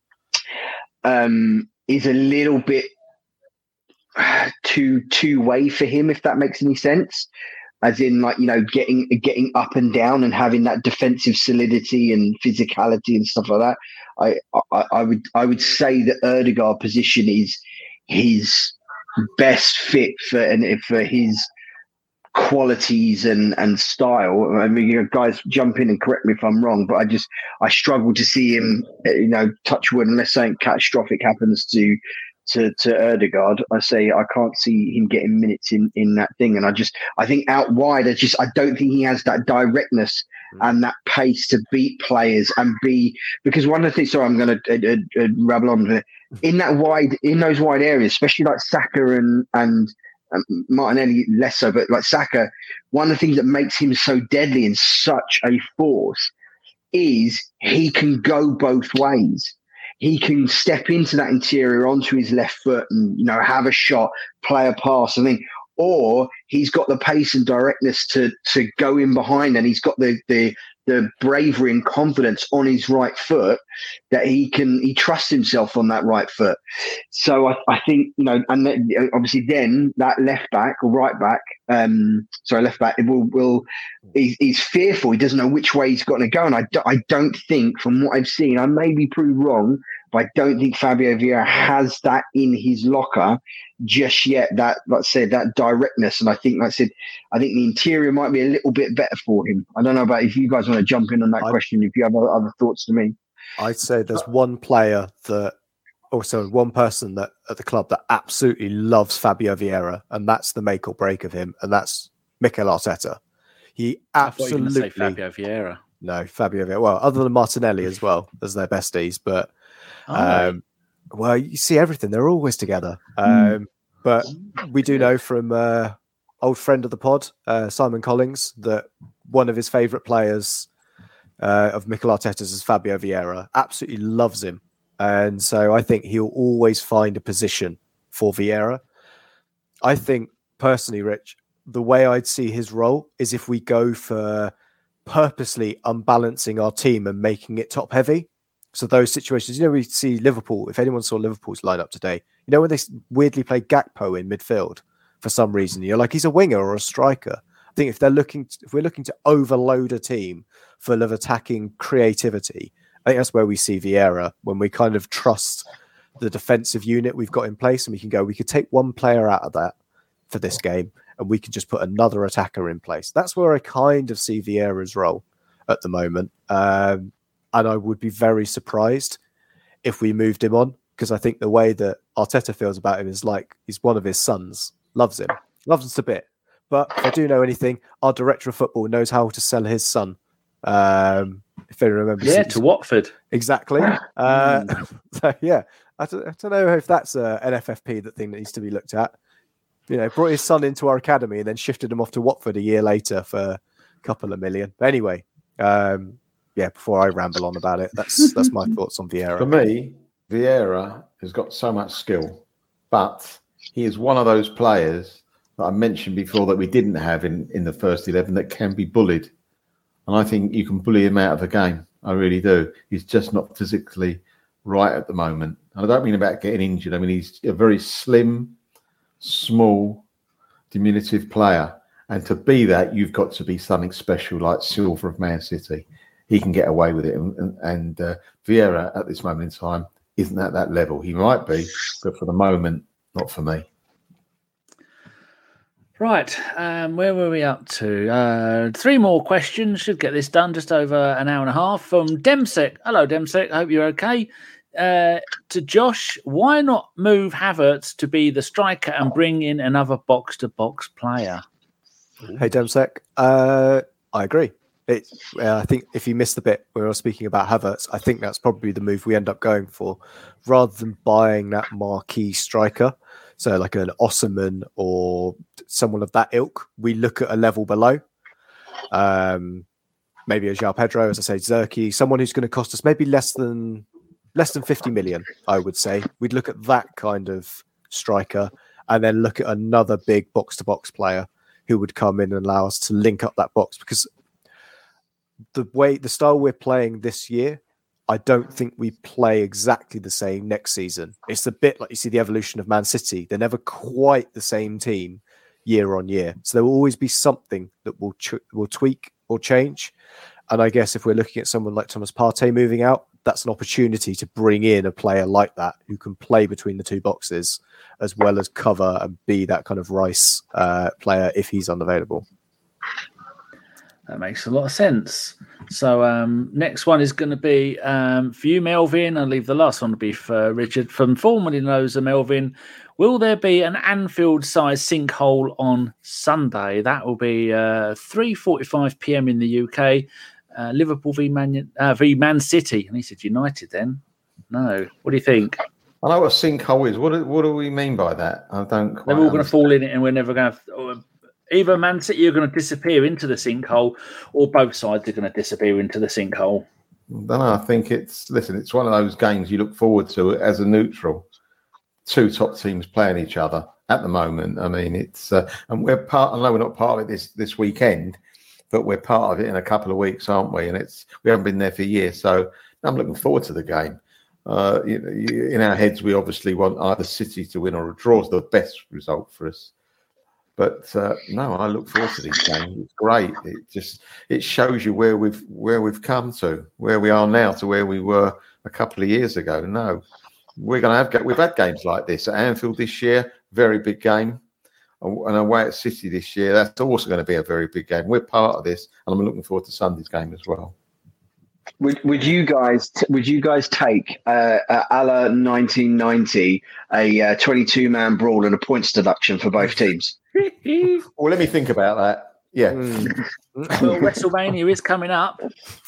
um, is a little bit too two way for him, if that makes any sense. As in, like, you know, getting getting up and down and having that defensive solidity and physicality and stuff like that. I I, I would I would say the Ødegaard position is his best fit for and for his qualities and and style. I mean, you know, guys, jump in and correct me if I'm wrong, but I just I struggle to see him, you know, touch wood unless something catastrophic happens to to to Ødegaard. I say I can't see him getting minutes in in that thing, and I just I think out wide, I just I don't think he has that directness and that pace to beat players and be, because one of the things. Sorry, I'm going to uh, uh, rabble on with it. In that wide, in those wide areas, especially like Saka and and um, Martinelli less so, but like Saka, one of the things that makes him so deadly and such a force is he can go both ways. He can step into that interior onto his left foot and, you know, have a shot, play a pass, I think, or he's got the pace and directness to to go in behind, and he's got the the the bravery and confidence on his right foot that he can he trusts himself on that right foot. So I, I think, you know, and then, obviously then that left back or right back, um, sorry, left back will will he's, he's fearful. He doesn't know which way he's got to go, and I, do, I don't think, from what I've seen, I may be proved wrong, but I don't think Fabio Vieira has that in his locker just yet. That, like I said, that directness, and I think, like I said, I think the interior might be a little bit better for him. I don't know about if you guys want to jump in on that I, question. If you have other, other thoughts to me, I'd say there's one player that, also one person that at the club that absolutely loves Fabio Vieira, and that's the make or break of him, and that's Mikel Arteta. He absolutely I thought you were gonna say Fabio Vieira. No, Fabio Vieira. Well, other than Martinelli as well as their besties, but. Oh. Um, well, you see everything. They're always together. Um, Mm. But we do know from uh, old friend of the pod, uh, Simon Collins, that one of his favourite players uh, of Mikel Arteta's is Fabio Vieira. Absolutely loves him. And so I think he'll always find a position for Vieira. I think, personally, Rich, the way I'd see his role is if we go for purposely unbalancing our team and making it top-heavy. So those situations, you know, we see Liverpool, if anyone saw Liverpool's lineup today, you know, when they weirdly play Gakpo in midfield for some reason, you're like, he's a winger or a striker. I think if they're looking, to, if we're looking to overload a team full of attacking creativity, I think that's where we see Vieira, when we kind of trust the defensive unit we've got in place, and we can go, we could take one player out of that for this game, and we can just put another attacker in place. That's where I kind of see Vieira's role at the moment. Um, And I would be very surprised if we moved him on, because I think the way that Arteta feels about him is like he's one of his sons. Loves him. Loves us a bit. But if I do know anything, our director of football knows how to sell his son. Um, if anyone remembers. Yeah, to Watford. Exactly. Uh, so, yeah, I don't, I don't know if that's a, an F F P that thing that needs to be looked at. You know, brought his son into our academy and then shifted him off to Watford a year later for a couple of million. But anyway, um, yeah, before I ramble on about it, that's that's my thoughts on Vieira. For me, Vieira has got so much skill, but he is one of those players that I mentioned before that we didn't have in, in the first eleven that can be bullied. And I think you can bully him out of a game. I really do. He's just not physically right at the moment. And I don't mean about getting injured. I mean, he's a very slim, small, diminutive player. And to be that, you've got to be something special like Silva of Man City. He can get away with it. And, and uh, Vieira, at this moment in time, isn't at that level. He might be, but for the moment, not for me. Right, um, where were we up to? Uh, three more questions. Should get this done just over an hour and a half. From Demsek. Hello, Demsek. I hope you're okay. Uh, to Josh, why not move Havertz to be the striker and bring in another box-to-box player? Hey, Demsek. Uh, I agree. It, uh, I think if you missed the bit where I was speaking about Havertz, I think that's probably the move we end up going for, rather than buying that marquee striker. So like an Osimhen or someone of that ilk, we look at a level below. Um, maybe a João Pedro, as I say, Zerki, someone who's going to cost us maybe less than less than fifty million, I would say. We'd look at that kind of striker and then look at another big box-to-box player who would come in and allow us to link up that box, because the way, the style we're playing this year, I don't think we play exactly the same next season. It's a bit like you see the evolution of Man City. They're never quite the same team year on year. So there will always be something that will ch- will tweak or change. And I guess if we're looking at someone like Thomas Partey moving out, that's an opportunity to bring in a player like that who can play between the two boxes as well as cover and be that kind of Rice uh, player if he's unavailable. That makes a lot of sense. So um, next one is going to be um, for you, Melvin. I'll leave the last one to be for Richard. From formerly knows a Melvin, will there be an Anfield-sized sinkhole on Sunday? That will be uh, three forty-five p.m. in the U K. Uh, Liverpool v Man, uh, v Man City. And he said United then. No. What do you think? I know what a sinkhole is. What do, what do we mean by that? I don't quite They're all going to understand. fall in it and we're never going to... Either Man City are going to disappear into the sinkhole or both sides are going to disappear into the sinkhole. I don't know. I think it's, listen, it's one of those games you look forward to as a neutral. Two top teams playing each other at the moment. I mean, it's, uh, and we're part, I know we're not part of it this, this weekend, but we're part of it in a couple of weeks, aren't we? And it's, we haven't been there for years. So I'm looking forward to the game. Uh, you, you, in our heads, we obviously want either City to win or a draw is the best result for us. But uh, no, I look forward to this game. It's great. It just it shows you where we've where we've come to, where we are now, to where we were a couple of years ago. No, we're going to have we've had games like this at Anfield this year, very big game, and away at City this year. That's also going to be a very big game. We're part of this, and I'm looking forward to Sunday's game as well. Would would you guys would you guys take uh, uh, a la nineteen ninety a uh, twenty-two man brawl and a points deduction for both teams? Well, let me think about that. Yeah. Mm. Well, WrestleMania is coming up,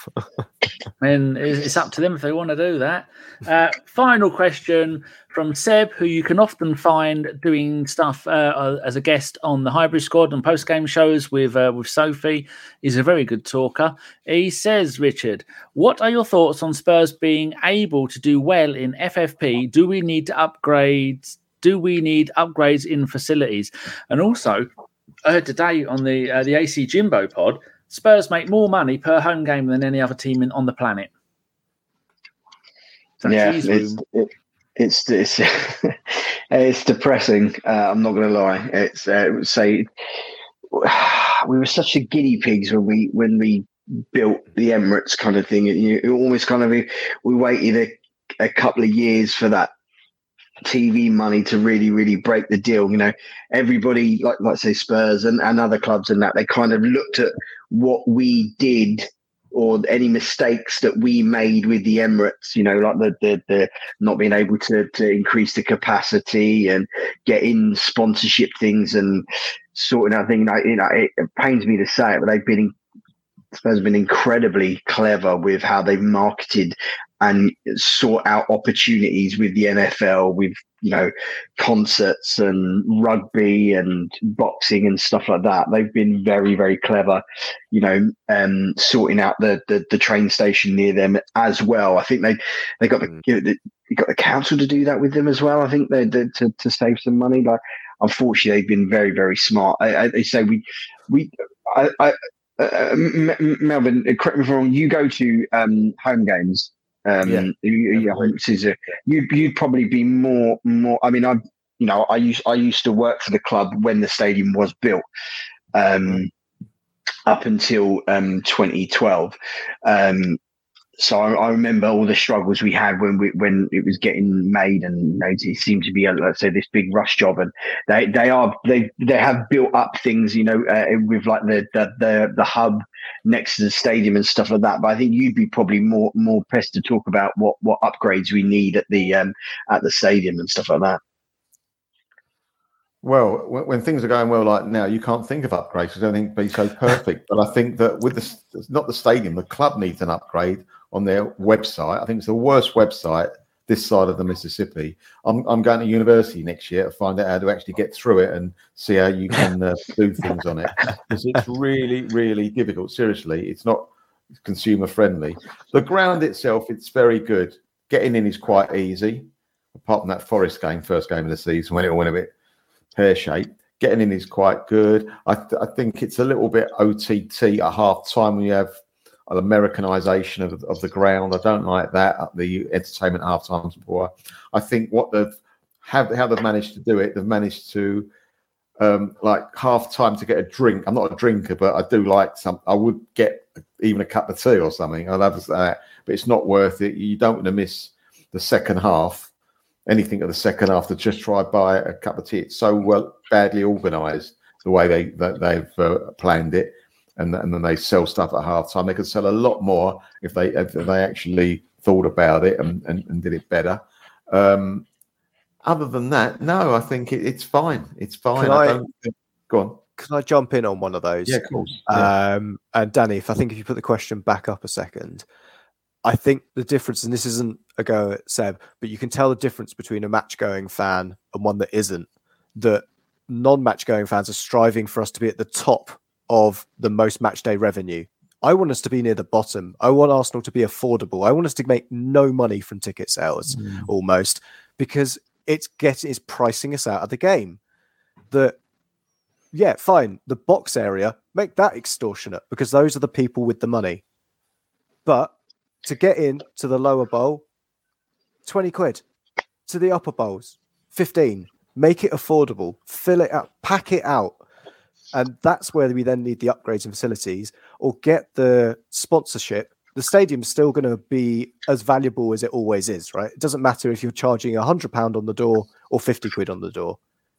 and it's up to them if they want to do that. Uh, final question from Seb, who you can often find doing stuff uh, as a guest on the Hybrid Squad and post-game shows with uh, with Sophie. He's a very good talker. He says, Richard, what are your thoughts on Spurs being able to do well in F F P? Do we need to upgrade? Do we need upgrades in facilities? And also, I heard today on the uh, the A C Jimbo pod, Spurs make more money per home game than any other team in, on the planet. So yeah, it's, it, it's it's it's depressing. Uh, I'm not going to lie. It's uh, say we were such a guinea pigs when we when we built the Emirates kind of thing. You, you almost kind of we waited a, a couple of years for that T V money to really, really break the deal. You know, everybody, like, like say Spurs and, and other clubs and that, they kind of looked at what we did or any mistakes that we made with the Emirates, you know, like the the, the not being able to, to increase the capacity and get in sponsorship things and sorting out things. You know, it, it pains me to say it, but they've been, Spurs have been incredibly clever with how they've marketed and sort out opportunities with the N F L, with, you know, concerts and rugby and boxing and stuff like that. They've been very, very clever, you know, um, sorting out the, the the train station near them as well. I think they they got the you know, they got the council to do that with them as well. I think they did to to save some money. Like, unfortunately, they've been very, very smart. I, I, they say we we I. I uh, Melvin, correct me if I'm wrong. You go to um, home games. Um, yeah. you, yeah, you'd you'd probably be more more. I mean, I you know I used I used to work for the club when the stadium was built, um, up until um, twenty twelve. Um, so I, I remember all the struggles we had when we when it was getting made, and you know, it seemed to be a, let's say this big rush job. And they they are they they have built up things, you know, uh, with like the, the the the hub next to the stadium and stuff like that. But I think you'd be probably more more pressed to talk about what what upgrades we need at the um at the stadium and stuff like that. Well, when, when things are going well like now, you can't think of upgrades because everything be so perfect. But I think that with the not the stadium, the club needs an upgrade on their website. I think it's the worst website this side of the Mississippi. I'm I'm going to university next year to find out how to actually get through it and see how you can uh, do things on it. Because it's really, really difficult. Seriously, it's not consumer friendly. The ground itself, it's very good. Getting in is quite easy, apart from that Forest game, first game of the season, when it all went a bit pear-shaped. Getting in is quite good. I, th- I think it's a little bit O T T at half time when you have an Americanization of, of the ground. I don't like that. The entertainment half times poor. I think what they've have how they've managed to do it, they've managed to um, like half time to get a drink. I'm not a drinker, but I do like some. I would get even a cup of tea or something. I love that, but it's not worth it. You don't want to miss the second half, anything of the second half, to just try buy a cup of tea. It's so well badly organised the way they that they've uh, planned it, and and then they sell stuff at half time. They could sell a lot more if they if they actually thought about it and, and, and did it better. Um, other than that, no, I think it, it's fine. It's fine. Can I, I, don't think, go on. Can I jump in on one of those? Yeah, of course. Yeah. Um, and Danny, if I think if you put the question back up a second, I think the difference, and this isn't a go at Seb, but you can tell the difference between a match-going fan and one that isn't. That non-match-going fans are striving for us to be at the top of the most match day revenue. I want us to be near the bottom. I want Arsenal to be affordable. I want us to make no money from ticket sales, mm. almost, because it's getting it's pricing us out of the game. That, yeah, fine. The box area, make that extortionate, because those are the people with the money. But to get in to the lower bowl, twenty quid. To the upper bowls, fifteen. Make it affordable. Fill it up. Pack it out. And that's where we then need the upgrades and facilities, or get the sponsorship. The stadium's still going to be as valuable as it always is, right? It doesn't matter if you're charging one hundred pounds on the door or fifty quid on the door.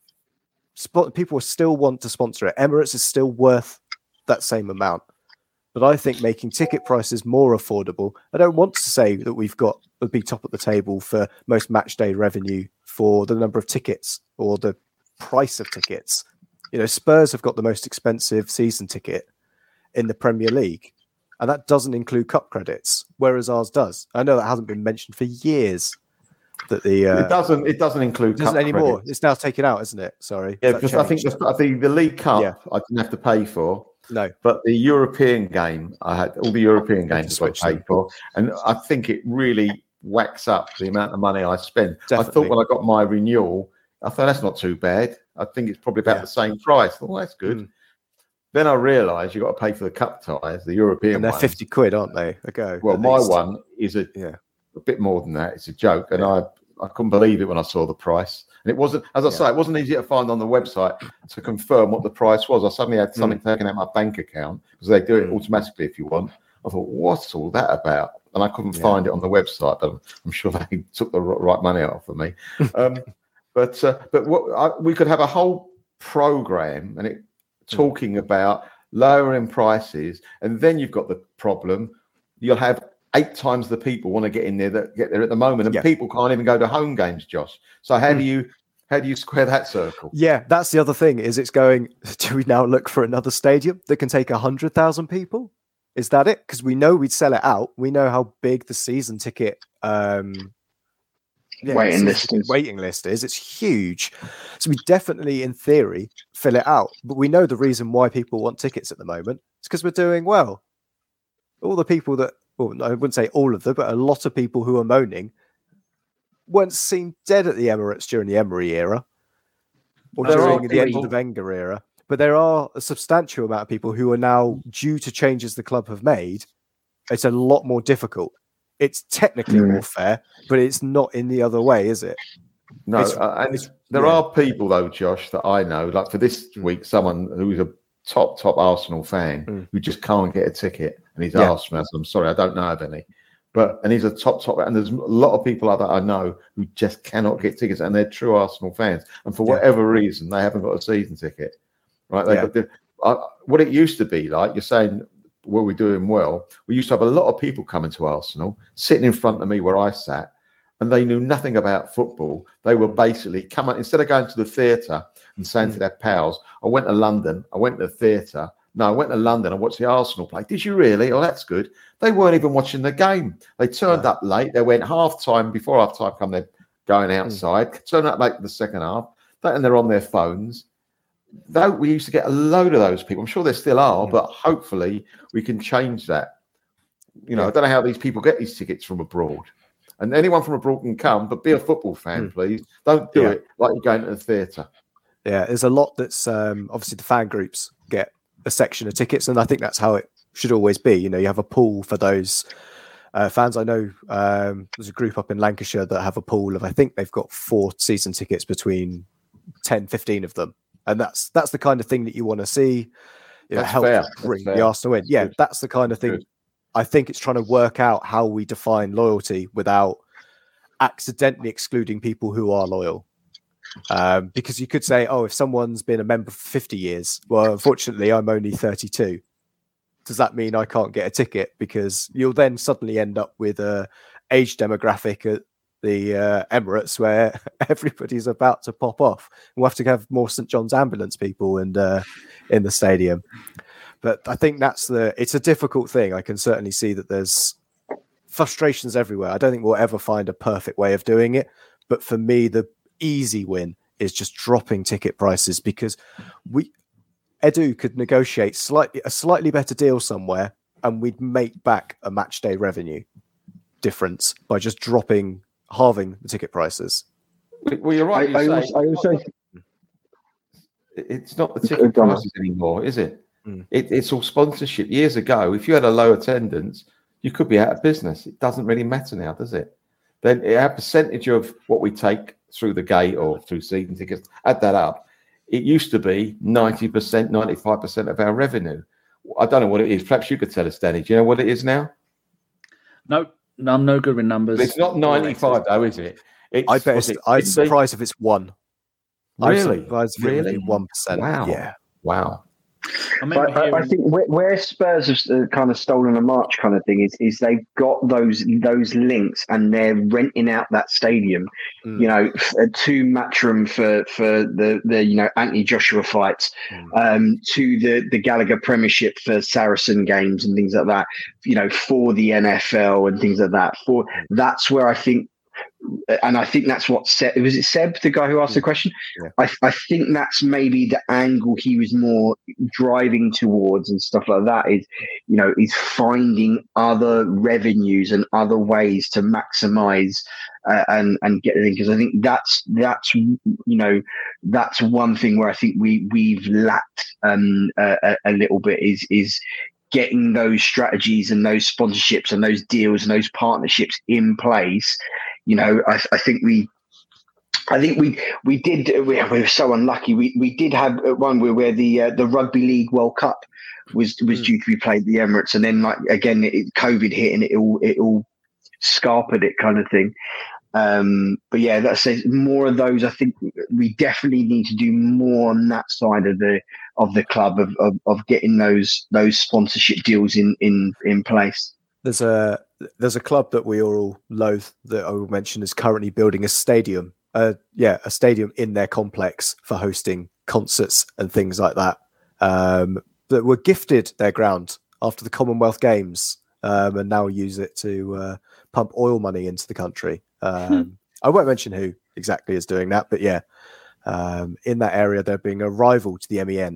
Spot, people still want to sponsor it. Emirates is still worth that same amount. But I think making ticket prices more affordable, I don't want to say that we've got to be top at the table for most match day revenue for the number of tickets or the price of tickets. You know, Spurs have got the most expensive season ticket in the Premier League, and that doesn't include cup credits, whereas ours does. I know that hasn't been mentioned for years. That the uh, it doesn't it doesn't include doesn't cup anymore. credits. It's now taken out, isn't it? Sorry. Yeah, because I think the, I think the League Cup yeah. I didn't have to pay for. No, but the European game I had all the European games I paid for, and I think it really whacks up the amount of money I spend. Definitely. I thought when I got my renewal, I thought that's not too bad. I think it's probably about yeah. the same price. Oh, that's good. Mm. Then I realised you got to pay for the cup ties, the European and they're ones. fifty quid, aren't they? A go. Well, my least. one is a yeah. a bit more than that. It's a joke, and yeah. I I couldn't believe it when I saw the price. And it wasn't, as I yeah. say, it wasn't easy to find on the website to confirm what the price was. I suddenly had something mm. taken out my bank account because they do it mm. automatically if you want. I thought, what's all that about? And I couldn't yeah. find it on the website. But I'm sure they took the right money out of me. Um, but uh, but what I, we could have a whole program and it talking mm. about lowering prices, and then you've got the problem. You'll have eight times the people want to get in there that get there at the moment, and yeah. people can't even go to home games, Josh. So how mm. do you how do you square that circle? Yeah, that's the other thing. Is it's going? Do we now look for another stadium that can take a hundred thousand people? Is that it? Because we know we'd sell it out. We know how big the season ticket um, yeah, waiting list is. Waiting list is. It's huge. So we definitely, in theory, fill it out. But we know the reason why people want tickets at the moment. It's because we're doing well. All the people that. Well, I wouldn't say all of them, but a lot of people who are moaning weren't seen dead at the Emirates during the Emery era or there during are the end people. of the Wenger era. But there are a substantial amount of people who are now, due to changes the club have made, it's a lot more difficult. It's technically mm. more fair, but it's not in the other way, is it? No, it's, uh, and it's, there yeah. are people, though, Josh, that I know, like for this week, someone who's a top, top Arsenal fan mm. who just can't get a ticket. And he's yeah. asked me, I'm sorry, I don't know of any. But and he's a top, top, and there's a lot of people that I know who just cannot get tickets, and they're true Arsenal fans. And for yeah. whatever reason, they haven't got a season ticket. Right? They yeah. got the, uh, what it used to be like, you're saying, were we doing well? We used to have a lot of people coming to Arsenal, sitting in front of me where I sat, and they knew nothing about football. They were basically coming, instead of going to the theatre and saying mm. to their pals, I went to London, I went to the theatre. No, I went to London and watched the Arsenal play. Did you really? Oh, that's good. They weren't even watching the game. They turned no. up late. They went half time. Before half time come, they're going outside. Mm. Turned up late for the second half. And they're on their phones. Though we used to get a load of those people. I'm sure there still are, mm. but hopefully we can change that. You know, yeah. I don't know how these people get these tickets from abroad. And anyone from abroad can come, but be a football fan, mm. please. Don't do yeah. it like you're going to the theatre. Yeah, there's a lot that's um, obviously the fan groups get a section of tickets, and I think that's how it should always be. You know, you have a pool for those uh, fans. I know um, there's a group up in Lancashire that have a pool of, I think they've got four season tickets, between ten, fifteen of them. and that's that's the kind of thing that you want to see. You know, That's help fair. bring That's the fair. Arsenal in. Yeah, Good. that's the kind of thing. Good. I think it's trying to work out how we define loyalty without accidentally excluding people who are loyal. Um, because you could say, oh, if someone's been a member for fifty years, well, unfortunately, I'm only thirty-two. Does that mean I can't get a ticket? Because you'll then suddenly end up with a age demographic at the uh, Emirates where everybody's about to pop off. We'll have to have more St John's ambulance people and uh, in the stadium. But I think that's the. It's a difficult thing. I can certainly see that there's frustrations everywhere. I don't think we'll ever find a perfect way of doing it. But for me, the easy win is just dropping ticket prices, because we Edu could negotiate slightly a slightly better deal somewhere, and we'd make back a match day revenue difference by just dropping, halving the ticket prices. Well, you're right. I, You I say also, I also it's not the ticket Go on. prices anymore, is it? Mm. it? It's all sponsorship. Years ago, if you had a low attendance, you could be out of business. It doesn't really matter now, does it? Then our percentage of what we take through the gate or through season tickets, add that up. It used to be ninety percent, ninety-five percent of our revenue. I don't know what it is. Perhaps you could tell us, Danny. Do you know what it is now? No, no, I'm no good with numbers. It's not ninety-five, though, is it? It's, I bet was it's, it I'd fifty? surprised if it's one. I'm Really? surprised if it would be Really? one percent. Wow. Yeah. Wow. I remember But I, I hearing- think where, where Spurs have uh, kind of stolen a march kind of thing is is they've got those those links and they're renting out that stadium, Mm. you know, f- uh, to Matchroom for for the the you know Anthony Joshua fights, Mm. um, to the the Gallagher Premiership for Saracen games and things like that, you know, for the N F L and things like that. For that's where I think. And I think that's what Seb, was it Seb, the guy who asked the question? Yeah. I, I think that's maybe the angle he was more driving towards and stuff like that is, you know, is finding other revenues and other ways to maximize uh, and and get it in. Because I think that's that's you know that's one thing where I think we we've lacked um, a, a little bit is is. getting those strategies and those sponsorships and those deals and those partnerships in place. You know, I, I think we, I think we we did. We, we were so unlucky. We we did have one where, where the uh, the Rugby League World Cup was was Mm. due to be played at the Emirates, and then like again, it, COVID hit and it all it all scarpered it kind of thing. Um, but yeah, that's more of those. I think we definitely need to do more on that side of the of the club of, of, of getting those those sponsorship deals in in in place. There's a there's a club that we are all loathe that I will mention is currently building a stadium. Uh, yeah, a stadium in their complex for hosting concerts and things like that. Um, that were gifted their ground after the Commonwealth Games, um, and now use it to uh, pump oil money into the country. Um, I won't mention who exactly is doing that, but yeah, um, in that area, they're being a rival to the M E N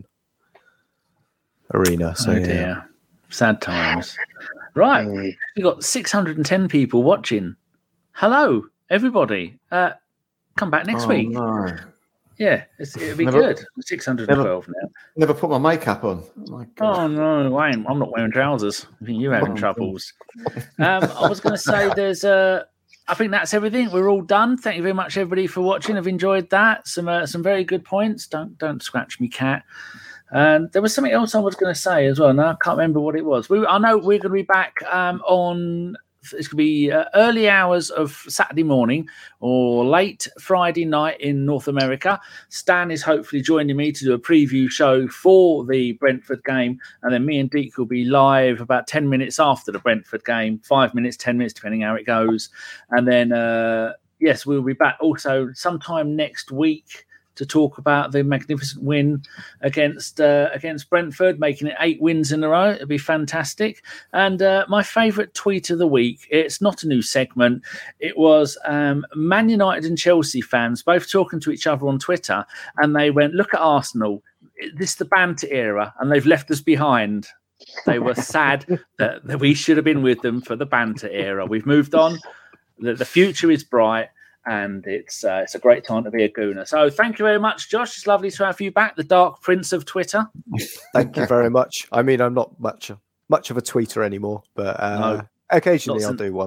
arena. So oh yeah. dear, sad times. Right, Mm. we've got six hundred ten people watching. Hello, everybody. Uh, come back next Oh, week. No. Yeah, it's, it'll be Never- good. six hundred twelve now. Never put my makeup on. Oh, my God. Oh no, I ain't, I'm not wearing trousers. I think you're having Oh, troubles. Um, I was going to say there's a. I think that's everything. We're all done. Thank you very much, everybody, for watching. I've enjoyed that. Some uh, some very good points. Don't don't scratch me, cat. And there was something else I was going to say as well. Now I can't remember what it was. We I know we're going to be back um, on. It's going to be uh, early hours of Saturday morning or late Friday night in North America. Stan is hopefully joining me to do a preview show for the Brentford game. And then me and Deke will be live about ten minutes after the Brentford game, five minutes, ten minutes, depending how it goes. And then, uh, yes, we'll be back also sometime next week to talk about the magnificent win against uh, against Brentford, making it eight wins in a row. It'll be fantastic. And uh, my favourite tweet of the week, it's not a new segment. It was um, Man United and Chelsea fans both talking to each other on Twitter, and they went, look at Arsenal. This is the banter era, and they've left us behind. They were sad that, that we should have been with them for the banter era. We've moved on. The, the future is bright. And it's uh, it's a great time to be a Gooner. So thank you very much, Josh. It's lovely to have you back, the Dark Prince of Twitter. Thank you very much. I mean, I'm not much much of a tweeter anymore, but uh, No, occasionally not I'll since- do one.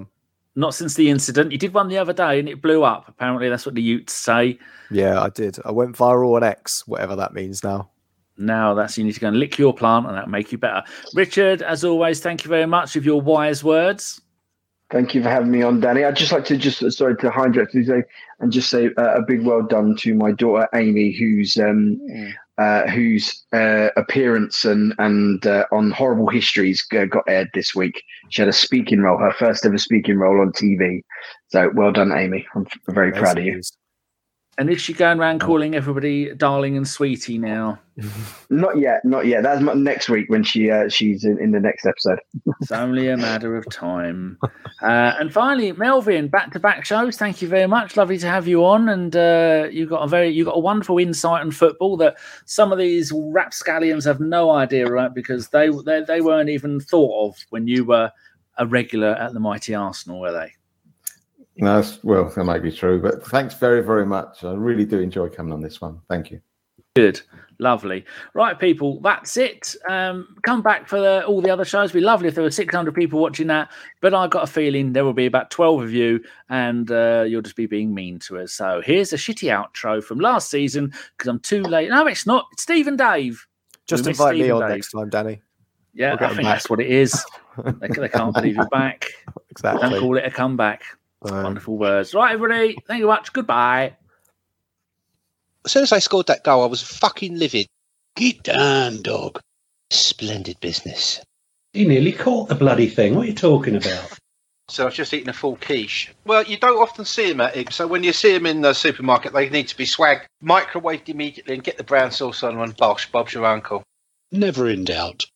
Not since the incident. You did one the other day and it blew up. Apparently, that's what the Utes say. Yeah, I did. I went viral on X, whatever that means now. Now that's you need to go and lick your plant and that'll make you better. Richard, as always, thank you very much for your wise words. Thank you for having me on, Danny. I'd just like to just sorry to hijack today and just say uh, a big well done to my daughter Amy, whose um, uh, whose uh, appearance and and uh, on Horrible Histories uh, got aired this week. She had a speaking role, her first ever speaking role on T V. So well done, Amy. I'm very proud of you. And is she going around calling everybody darling and sweetie now? Not yet, not yet. That's next week when she uh, she's in, in the next episode. It's only a matter of time. Uh, and finally, Melvin, back-to-back shows. Thank you very much. Lovely to have you on. And uh, you got a very you got a wonderful insight on football that some of these rapscallions have no idea about because they they they weren't even thought of when you were a regular at the mighty Arsenal, were they? No, well, that might be true, but thanks very, very much. I really do enjoy coming on this one. Thank you. Good. Lovely. Right, people, that's it. Um, come back for the, all the other shows. It'd be lovely if there were six hundred people watching that, but I've got a feeling there will be about twelve of you, and uh, you'll just be being mean to us. So here's a shitty outro from last season, because I'm too late. No, it's not. It's Steve and Dave. Just invite me on next time, Danny. Yeah, we'll I think that's what it is. they, they can't believe you're back. Exactly. Don't call it a comeback. Um, Wonderful words. Right, everybody. Thank you much. Goodbye. As soon as I scored that goal, I was fucking livid. Get down, dog. Splendid business. He nearly caught the bloody thing. What are you talking about? So I've just eaten a full quiche. Well, you don't often see them at it. So when you see them in the supermarket, they need to be swagged, microwaved immediately, and get the brown sauce on and bosh, Bob's your uncle. Never in doubt.